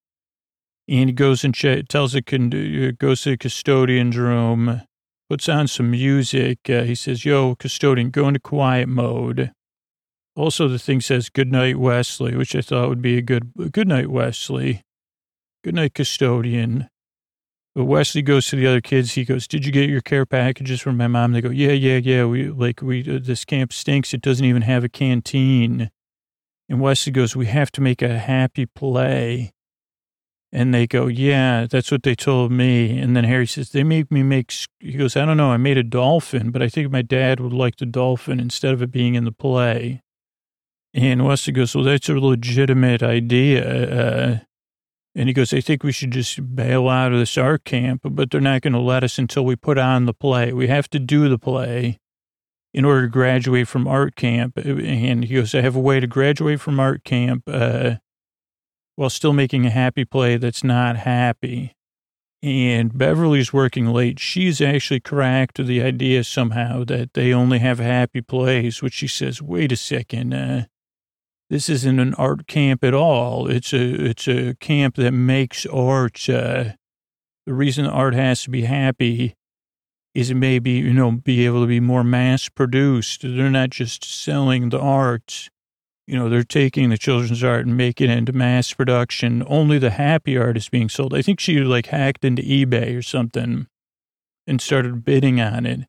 and he goes and ch- tells the, goes to the custodian's room, puts on some music. Uh, he says, yo, custodian, go into quiet mode. Also, the thing says, good night, Wesley, which I thought would be a good, good night, Wesley. Good night, custodian. But Wesley goes to the other kids. He goes, did you get your care packages from my mom? They go, yeah, yeah, yeah. We like, we, uh, this camp stinks. It doesn't even have a canteen. And Wesley goes, we have to make a happy play. And they go, yeah, that's what they told me. And then Harry says, they make me make, he goes, I don't know. I made a dolphin, but I think my dad would like the dolphin instead of it being in the play. And Wesley goes, well, that's a legitimate idea. Uh, and he goes, I think we should just bail out of this art camp, but they're not going to let us until we put on the play. We have to do the play in order to graduate from art camp. And he goes, I have a way to graduate from art camp uh, while still making a happy play that's not happy. And Beverly's working late. She's actually cracked the idea somehow that they only have happy plays, which she says, wait a second, uh, this isn't an art camp at all. It's a it's a camp that makes art. Uh, the reason art has to be happy is it maybe, you know, be able to be more mass produced. They're not just selling the art. You know, they're taking the children's art and making it into mass production. Only the happy art is being sold. I think she like hacked into eBay or something and started bidding on it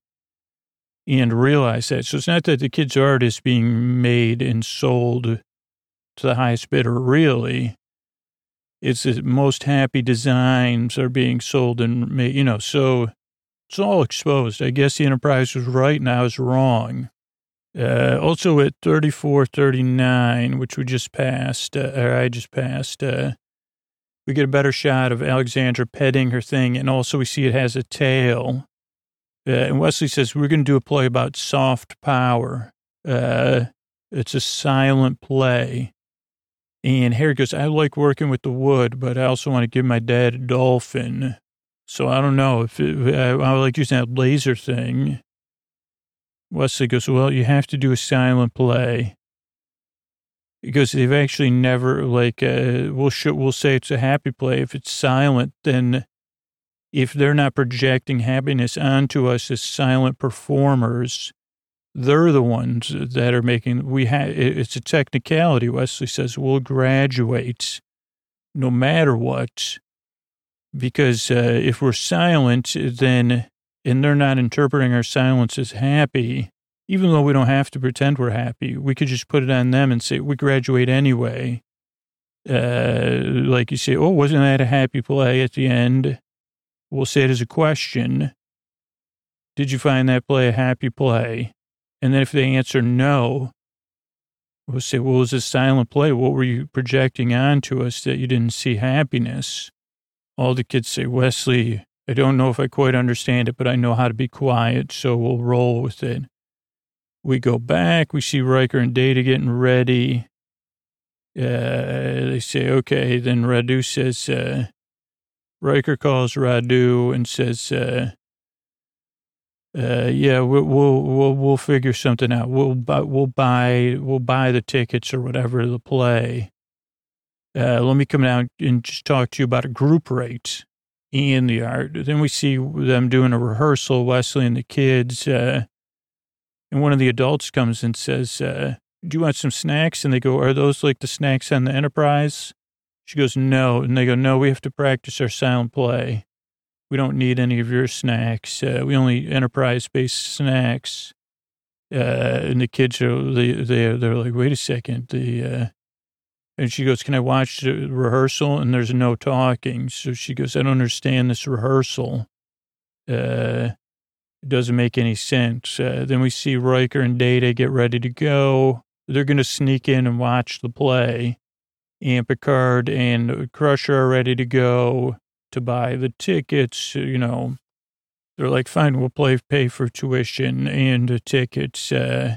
and realized that. So it's not that the kids' art is being made and sold to the highest bidder, really. It's the most happy designs are being sold and made, you know, so it's all exposed. I guess the Enterprise was right and I was wrong. Uh, also at thirty-four thirty-nine, which we just passed, uh, or I just passed, uh, we get a better shot of Alexandra petting her thing, and also we see it has a tail. Uh, and Wesley says, we're going to do a play about soft power. Uh, it's a silent play. And Harry goes, I like working with the wood, but I also want to give my dad a dolphin. So I don't know if it, I, I like using that laser thing. Wesley goes, well, you have to do a silent play. Because they've actually never, like, uh, we'll, show, we'll say it's a happy play. If it's silent, then if they're not projecting happiness onto us as silent performers, they're the ones that are making, we have, it's a technicality. Wesley says, we'll graduate no matter what. Because uh, if we're silent, then, and they're not interpreting our silence as happy, even though we don't have to pretend we're happy, we could just put it on them and say, we graduate anyway. Uh, like you say, oh, wasn't that a happy play at the end? We'll say it as a question. Did you find that play a happy play? And then if they answer no, we'll say, what was a silent play? What were you projecting onto us that you didn't see happiness? All the kids say, Wesley, I don't know if I quite understand it, but I know how to be quiet, so we'll roll with it. We go back. We see Riker and Data getting ready. Uh, they say, okay. Then Radu says, uh, Riker calls Radu and says, uh, uh, yeah, we'll, we'll, we'll, we'll figure something out. We'll buy, we'll buy, we'll buy the tickets or whatever to the play. Uh, let me come down and just talk to you about a group rate in the art. Then we see them doing a rehearsal, Wesley and the kids, uh, and one of the adults comes and says, uh, do you want some snacks? And they go, are those like the snacks on the Enterprise? She goes, no. And they go, no, we have to practice our silent play. We don't need any of your snacks. Uh, we only Enterprise-based snacks. Uh, and the kids are, they, they, they're like, wait a second. The, uh, and she goes, can I watch the rehearsal? And there's no talking. So she goes, I don't understand this rehearsal. Uh, It doesn't make any sense. Uh, then we see Riker and Data get ready to go. They're going to sneak in and watch the play. And Picard and Crusher are ready to go to buy the tickets. You know, they're like, fine, we'll play, pay for tuition and the tickets. Uh,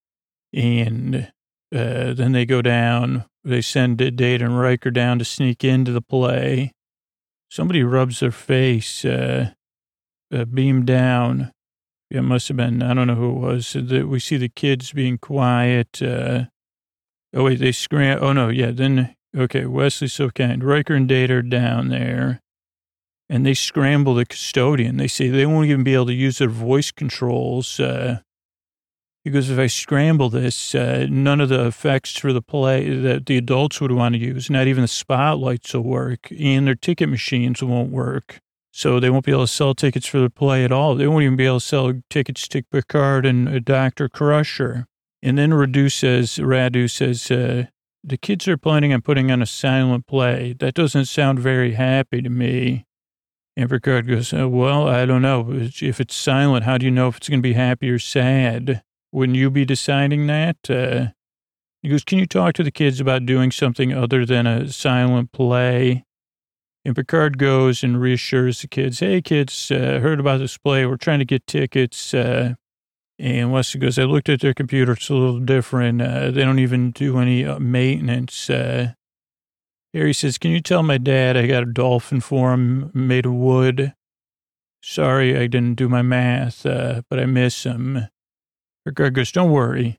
and uh, then they go down. They send Data and Riker down to sneak into the play. Somebody rubs their face. Uh, Uh, beam down. Yeah, it must have been, I don't know who it was. The, we see the kids being quiet. Uh, oh, wait, they scram. Oh, no, yeah, then, okay, Wesley's so kind. Riker and Data are down there, and they scramble the custodian. They say they won't even be able to use their voice controls. Uh, because if I scramble this, uh, none of the effects for the play that the adults would want to use, not even the spotlights will work, and their ticket machines won't work. So they won't be able to sell tickets for the play at all. They won't even be able to sell tickets to Picard and uh, Doctor Crusher. And then Radu says, Radu says, uh, the kids are planning on putting on a silent play. That doesn't sound very happy to me. And Picard goes, oh, well, I don't know. If it's silent, how do you know if it's going to be happy or sad? Wouldn't you be deciding that? Uh, he goes, can you talk to the kids about doing something other than a silent play? And Picard goes and reassures the kids, hey, kids, uh, heard about this play. We're trying to get tickets. Uh, and Wesley goes, I looked at their computer. It's a little different. Uh, they don't even do any uh, maintenance. Uh, Harry says, can you tell my dad I got a dolphin for him made of wood? Sorry, I didn't do my math, uh, but I miss him. Picard goes, don't worry.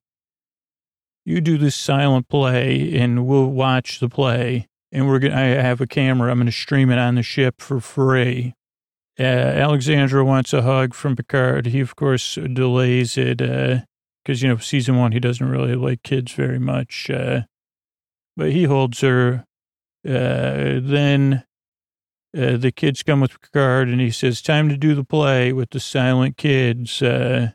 You do this silent play, and we'll watch the play. And we're gonna, I have a camera. I'm going to stream it on the ship for free. Uh, Alexandra wants a hug from Picard. He, of course, delays it because, uh, you know, season one, he doesn't really like kids very much. Uh, but he holds her. Uh, then uh, the kids come with Picard, and he says, time to do the play with the silent kids. Uh,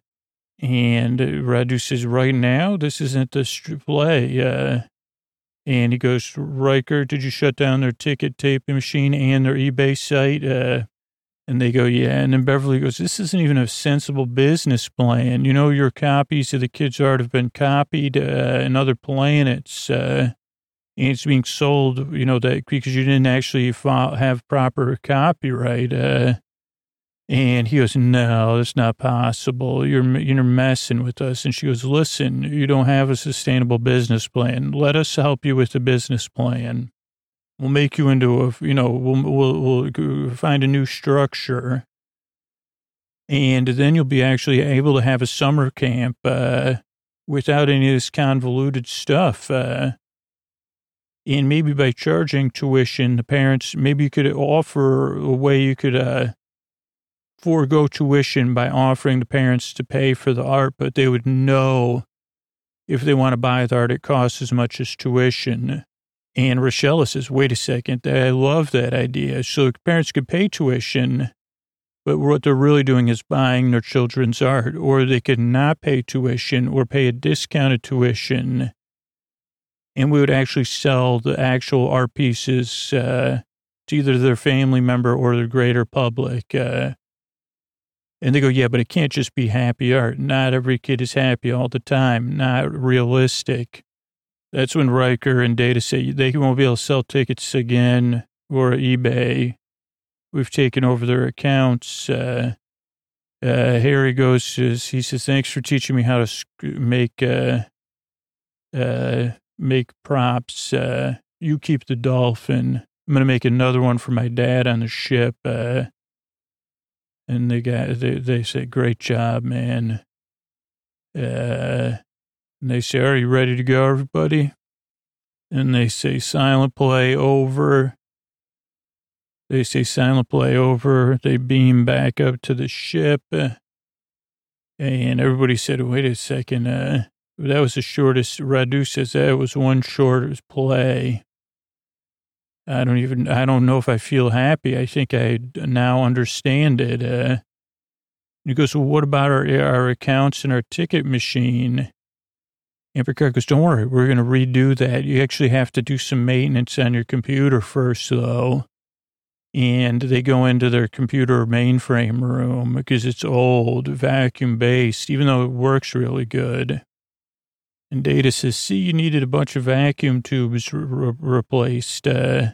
and Radu says, right now? This isn't the st- play. Uh And he goes, Riker, did you shut down their ticket taping machine and their eBay site? Uh, and they go, yeah. And then Beverly goes, this isn't even a sensible business plan. You know, your copies of the kids' art have been copied uh, in other planets. Uh, and it's being sold, you know, that because you didn't actually file, have proper copyright. Uh, and he goes, no, that's not possible. You're, you're messing with us. And she goes, listen, you don't have a sustainable business plan. Let us help you with the business plan. We'll make you into a, you know, we'll, we'll, we'll find a new structure. And then you'll be actually able to have a summer camp uh, without any of this convoluted stuff. Uh, and maybe by charging tuition, the parents, maybe you could offer a way you could, uh, forego tuition by offering the parents to pay for the art, but they would know if they want to buy the art, it costs as much as tuition. And Rochelle says, wait a second, I love that idea. So parents could pay tuition, but what they're really doing is buying their children's art, or they could not pay tuition or pay a discounted tuition. And we would actually sell the actual art pieces uh, to either their family member or the greater public. Uh, And they go, yeah, but it can't just be happy art. Not every kid is happy all the time. Not realistic. That's when Riker and Data say they won't be able to sell tickets again or eBay. We've taken over their accounts. Uh, uh, Harry goes, to, he says, thanks for teaching me how to sc- make, uh, uh, make props. Uh, you keep the dolphin. I'm going to make another one for my dad on the ship. Uh, and they got, they, they say, great job, man. Uh, and they say, are you ready to go, everybody? And they say, silent play over. They say, silent play over. They beam back up to the ship. Uh, and everybody said, wait a second. Uh, that was the shortest. Radu says that was one shortest play. I don't even, I don't know if I feel happy. I think I now understand it. Uh, he goes, well, what about our, our accounts and our ticket machine? And Picard goes, don't worry, we're going to redo that. You actually have to do some maintenance on your computer first, though. And they go into their computer mainframe room because it's old, vacuum-based, even though it works really good. And Data says, see, you needed a bunch of vacuum tubes re- replaced. Uh,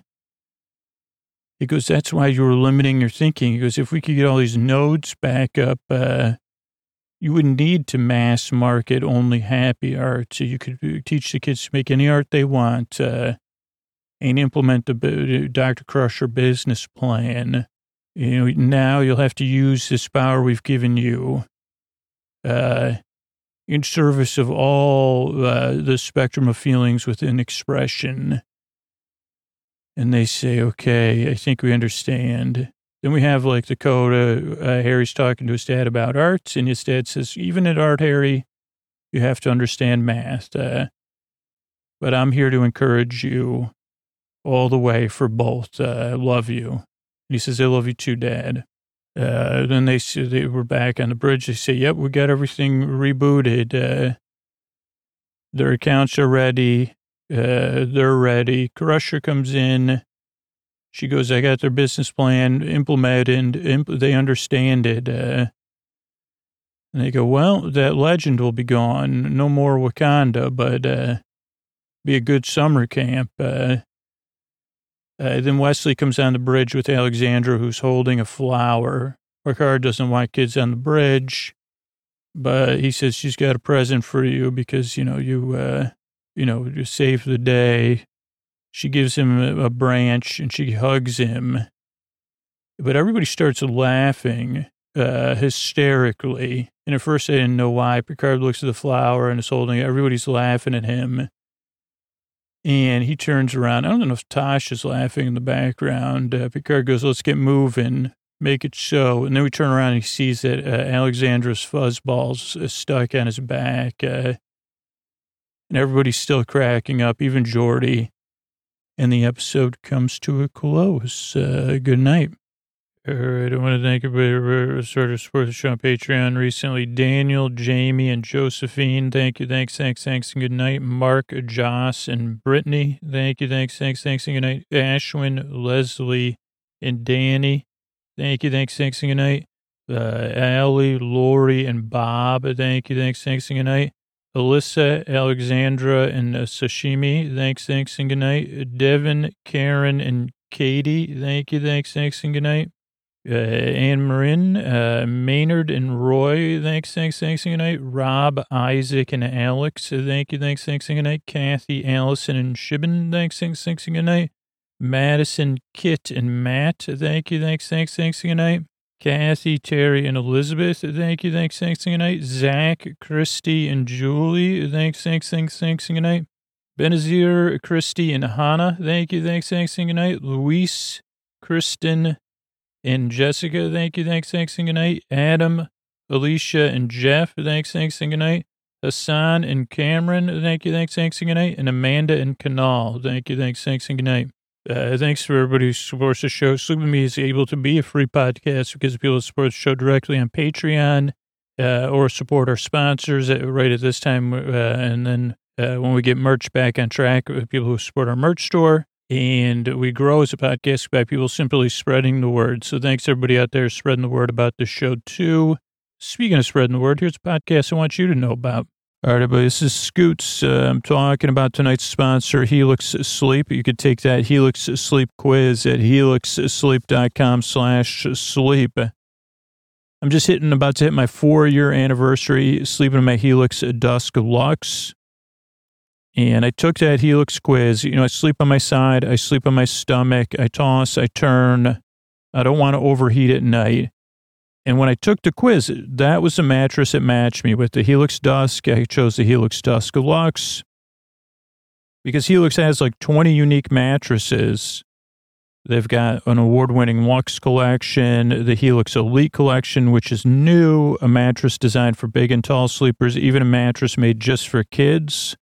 he goes, that's why you were limiting your thinking. He goes, if we could get all these nodes back up, uh, you wouldn't need to mass market only happy art. So you could teach the kids to make any art they want uh, and implement the Doctor Crusher business plan. You know, now you'll have to use this power we've given you uh, in service of all uh, the spectrum of feelings within expression. And they say, okay, I think we understand. Then we have like the coda, uh, Harry's talking to his dad about arts, and his dad says, even at art, Harry, you have to understand math. Uh, but I'm here to encourage you all the way for both. Uh, I love you. And he says, I love you too, Dad. Uh, then they say they were back on the bridge. They say, yep, we got everything rebooted. Uh, their accounts are ready. Uh, they're ready. Crusher comes in. She goes, I got their business plan implemented. Imp- they understand it. Uh, and they go, well, that legend will be gone. No more Wakanda, but uh, be a good summer camp. Uh, uh, then Wesley comes on the bridge with Alexandra, who's holding a flower. Picard doesn't want kids on the bridge, but he says she's got a present for you because, you know, you, uh, you know, you saved the day. She gives him a, a branch and she hugs him. But everybody starts laughing uh, hysterically. And at first I didn't know why. Picard looks at the flower and is holding it. Everybody's laughing at him. And he turns around. I don't know if Tosh is laughing in the background. Uh, Picard goes, let's get moving. Make it so. And then we turn around and he sees that uh, Alexandra's fuzzballs is stuck on his back. Uh, and everybody's still cracking up, even Geordi. And the episode comes to a close. Uh, good night. All right, I want to thank everybody who started supporting the show on Patreon recently. Daniel, Jamie, and Josephine. Thank you, thanks, thanks, thanks, and good night. Mark, Joss, and Brittany. Thank you, thanks, thanks, thanks, and good night. Ashwin, Leslie, and Danny. Thank you, thanks, thanks, and good night. Uh, Allie, Lori, and Bob. Thank you, thanks, thanks, and good night. Alyssa, Alexandra, and uh, Sashimi. Thanks, thanks, and good night. Devin, Karen, and Katie. Thank you, thanks, thanks, and good night. Uh, Anne Marin, uh, Maynard, and Roy. Thanks, thanks, thanks, and good night. Rob, Isaac, and Alex. Thank you, thanks, thanks, and good night. Kathy, Allison, and Shibin. Thanks, thanks, thanks, and good night. Madison, Kit, and Matt. Thank you, thanks, thanks, thanks, and good night. Kathy, Terry, and Elizabeth. Thank you, thanks, thanks, and good night. Zach, Christy, and Julie. Thanks, thanks, thanks, thanks, and good night. Benazir, Christy, and Hannah. Thank you, thanks, thanks, and good night. Luis, Kristen, and Jessica. Thank you, thanks, thanks, and good night. Adam, Alicia, and Jeff. Thanks, thanks, and good night. Hassan and Cameron. Thank you, thanks, thanks, and good night. And Amanda and Kanal. Thank you, thanks, thanks, and good night. Uh, thanks for everybody who supports the show. Sleep With Me is able to be a free podcast because of people who support the show directly on Patreon uh, or support our sponsors at, right at this time. Uh, and then uh, when we get merch back on track, with people who support our merch store. And we grow as a podcast by people simply spreading the word. So thanks everybody out there spreading the word about the show too. Speaking of spreading the word, here's a podcast I want you to know about. All right, everybody, this is Scoots. Uh, I'm talking about tonight's sponsor, Helix Sleep. You could take that Helix Sleep quiz at helixsleep.com slash sleep. I'm just hitting, about to hit my four-year anniversary sleeping in my Helix Dusk Luxe. And I took that Helix quiz. You know, I sleep on my side. I sleep on my stomach. I toss. I turn. I don't want to overheat at night. And when I took the quiz, that was the mattress that matched me with the Helix Dusk. I chose the Helix Dusk Luxe because Helix has like twenty unique mattresses. They've got an award-winning Luxe collection, the Helix Elite collection, which is new, a mattress designed for big and tall sleepers, even a mattress made just for kids.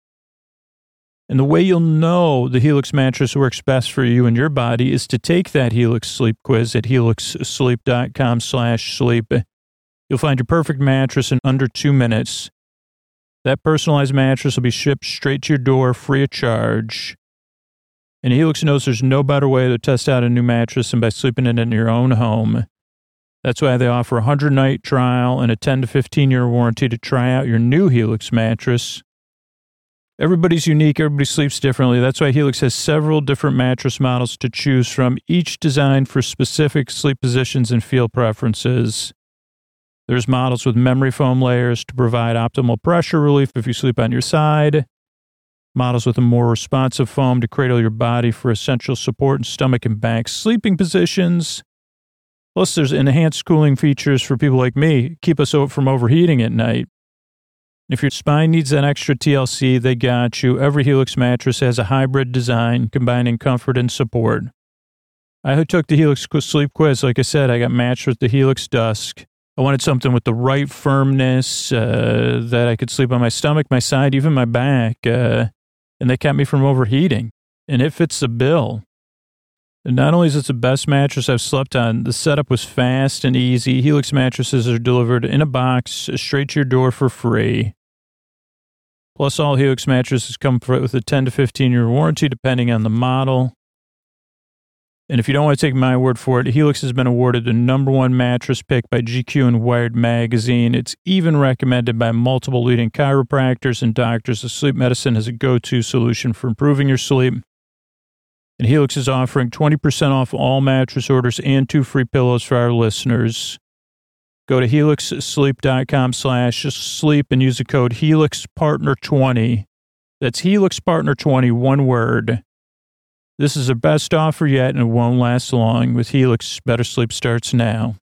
And the way you'll know the Helix mattress works best for you and your body is to take that Helix Sleep quiz at helixsleep.com slash sleep. You'll find your perfect mattress in under two minutes. That personalized mattress will be shipped straight to your door free of charge. And Helix knows there's no better way to test out a new mattress than by sleeping in it in your own home. That's why they offer a one hundred night trial and a ten to fifteen year warranty to try out your new Helix mattress. Everybody's unique. Everybody sleeps differently. That's why Helix has several different mattress models to choose from, each designed for specific sleep positions and feel preferences. There's models with memory foam layers to provide optimal pressure relief if you sleep on your side. Models with a more responsive foam to cradle your body for essential support in stomach and back sleeping positions. Plus, there's enhanced cooling features for people like me, keep us from overheating at night. If your spine needs that extra T L C, they got you. Every Helix mattress has a hybrid design, combining comfort and support. I took the Helix Sleep quiz. Like I said, I got matched with the Helix Dusk. I wanted something with the right firmness, uh, that I could sleep on my stomach, my side, even my back. Uh, and they kept me from overheating. And it fits the bill. And not only is it the best mattress I've slept on, the setup was fast and easy. Helix mattresses are delivered in a box straight to your door for free. Plus, all Helix mattresses come with a ten to fifteen year warranty, depending on the model. And if you don't want to take my word for it, Helix has been awarded the number one mattress pick by G Q and Wired magazine. It's even recommended by multiple leading chiropractors and doctors of sleep medicine as a go-to solution for improving your sleep. And Helix is offering twenty percent off all mattress orders and two free pillows for our listeners. Go to helixsleep.com slash sleep and use the code Helix Partner twenty. That's Helix Partner twenty, one word. This is the best offer yet and it won't last long. With Helix, better sleep starts now.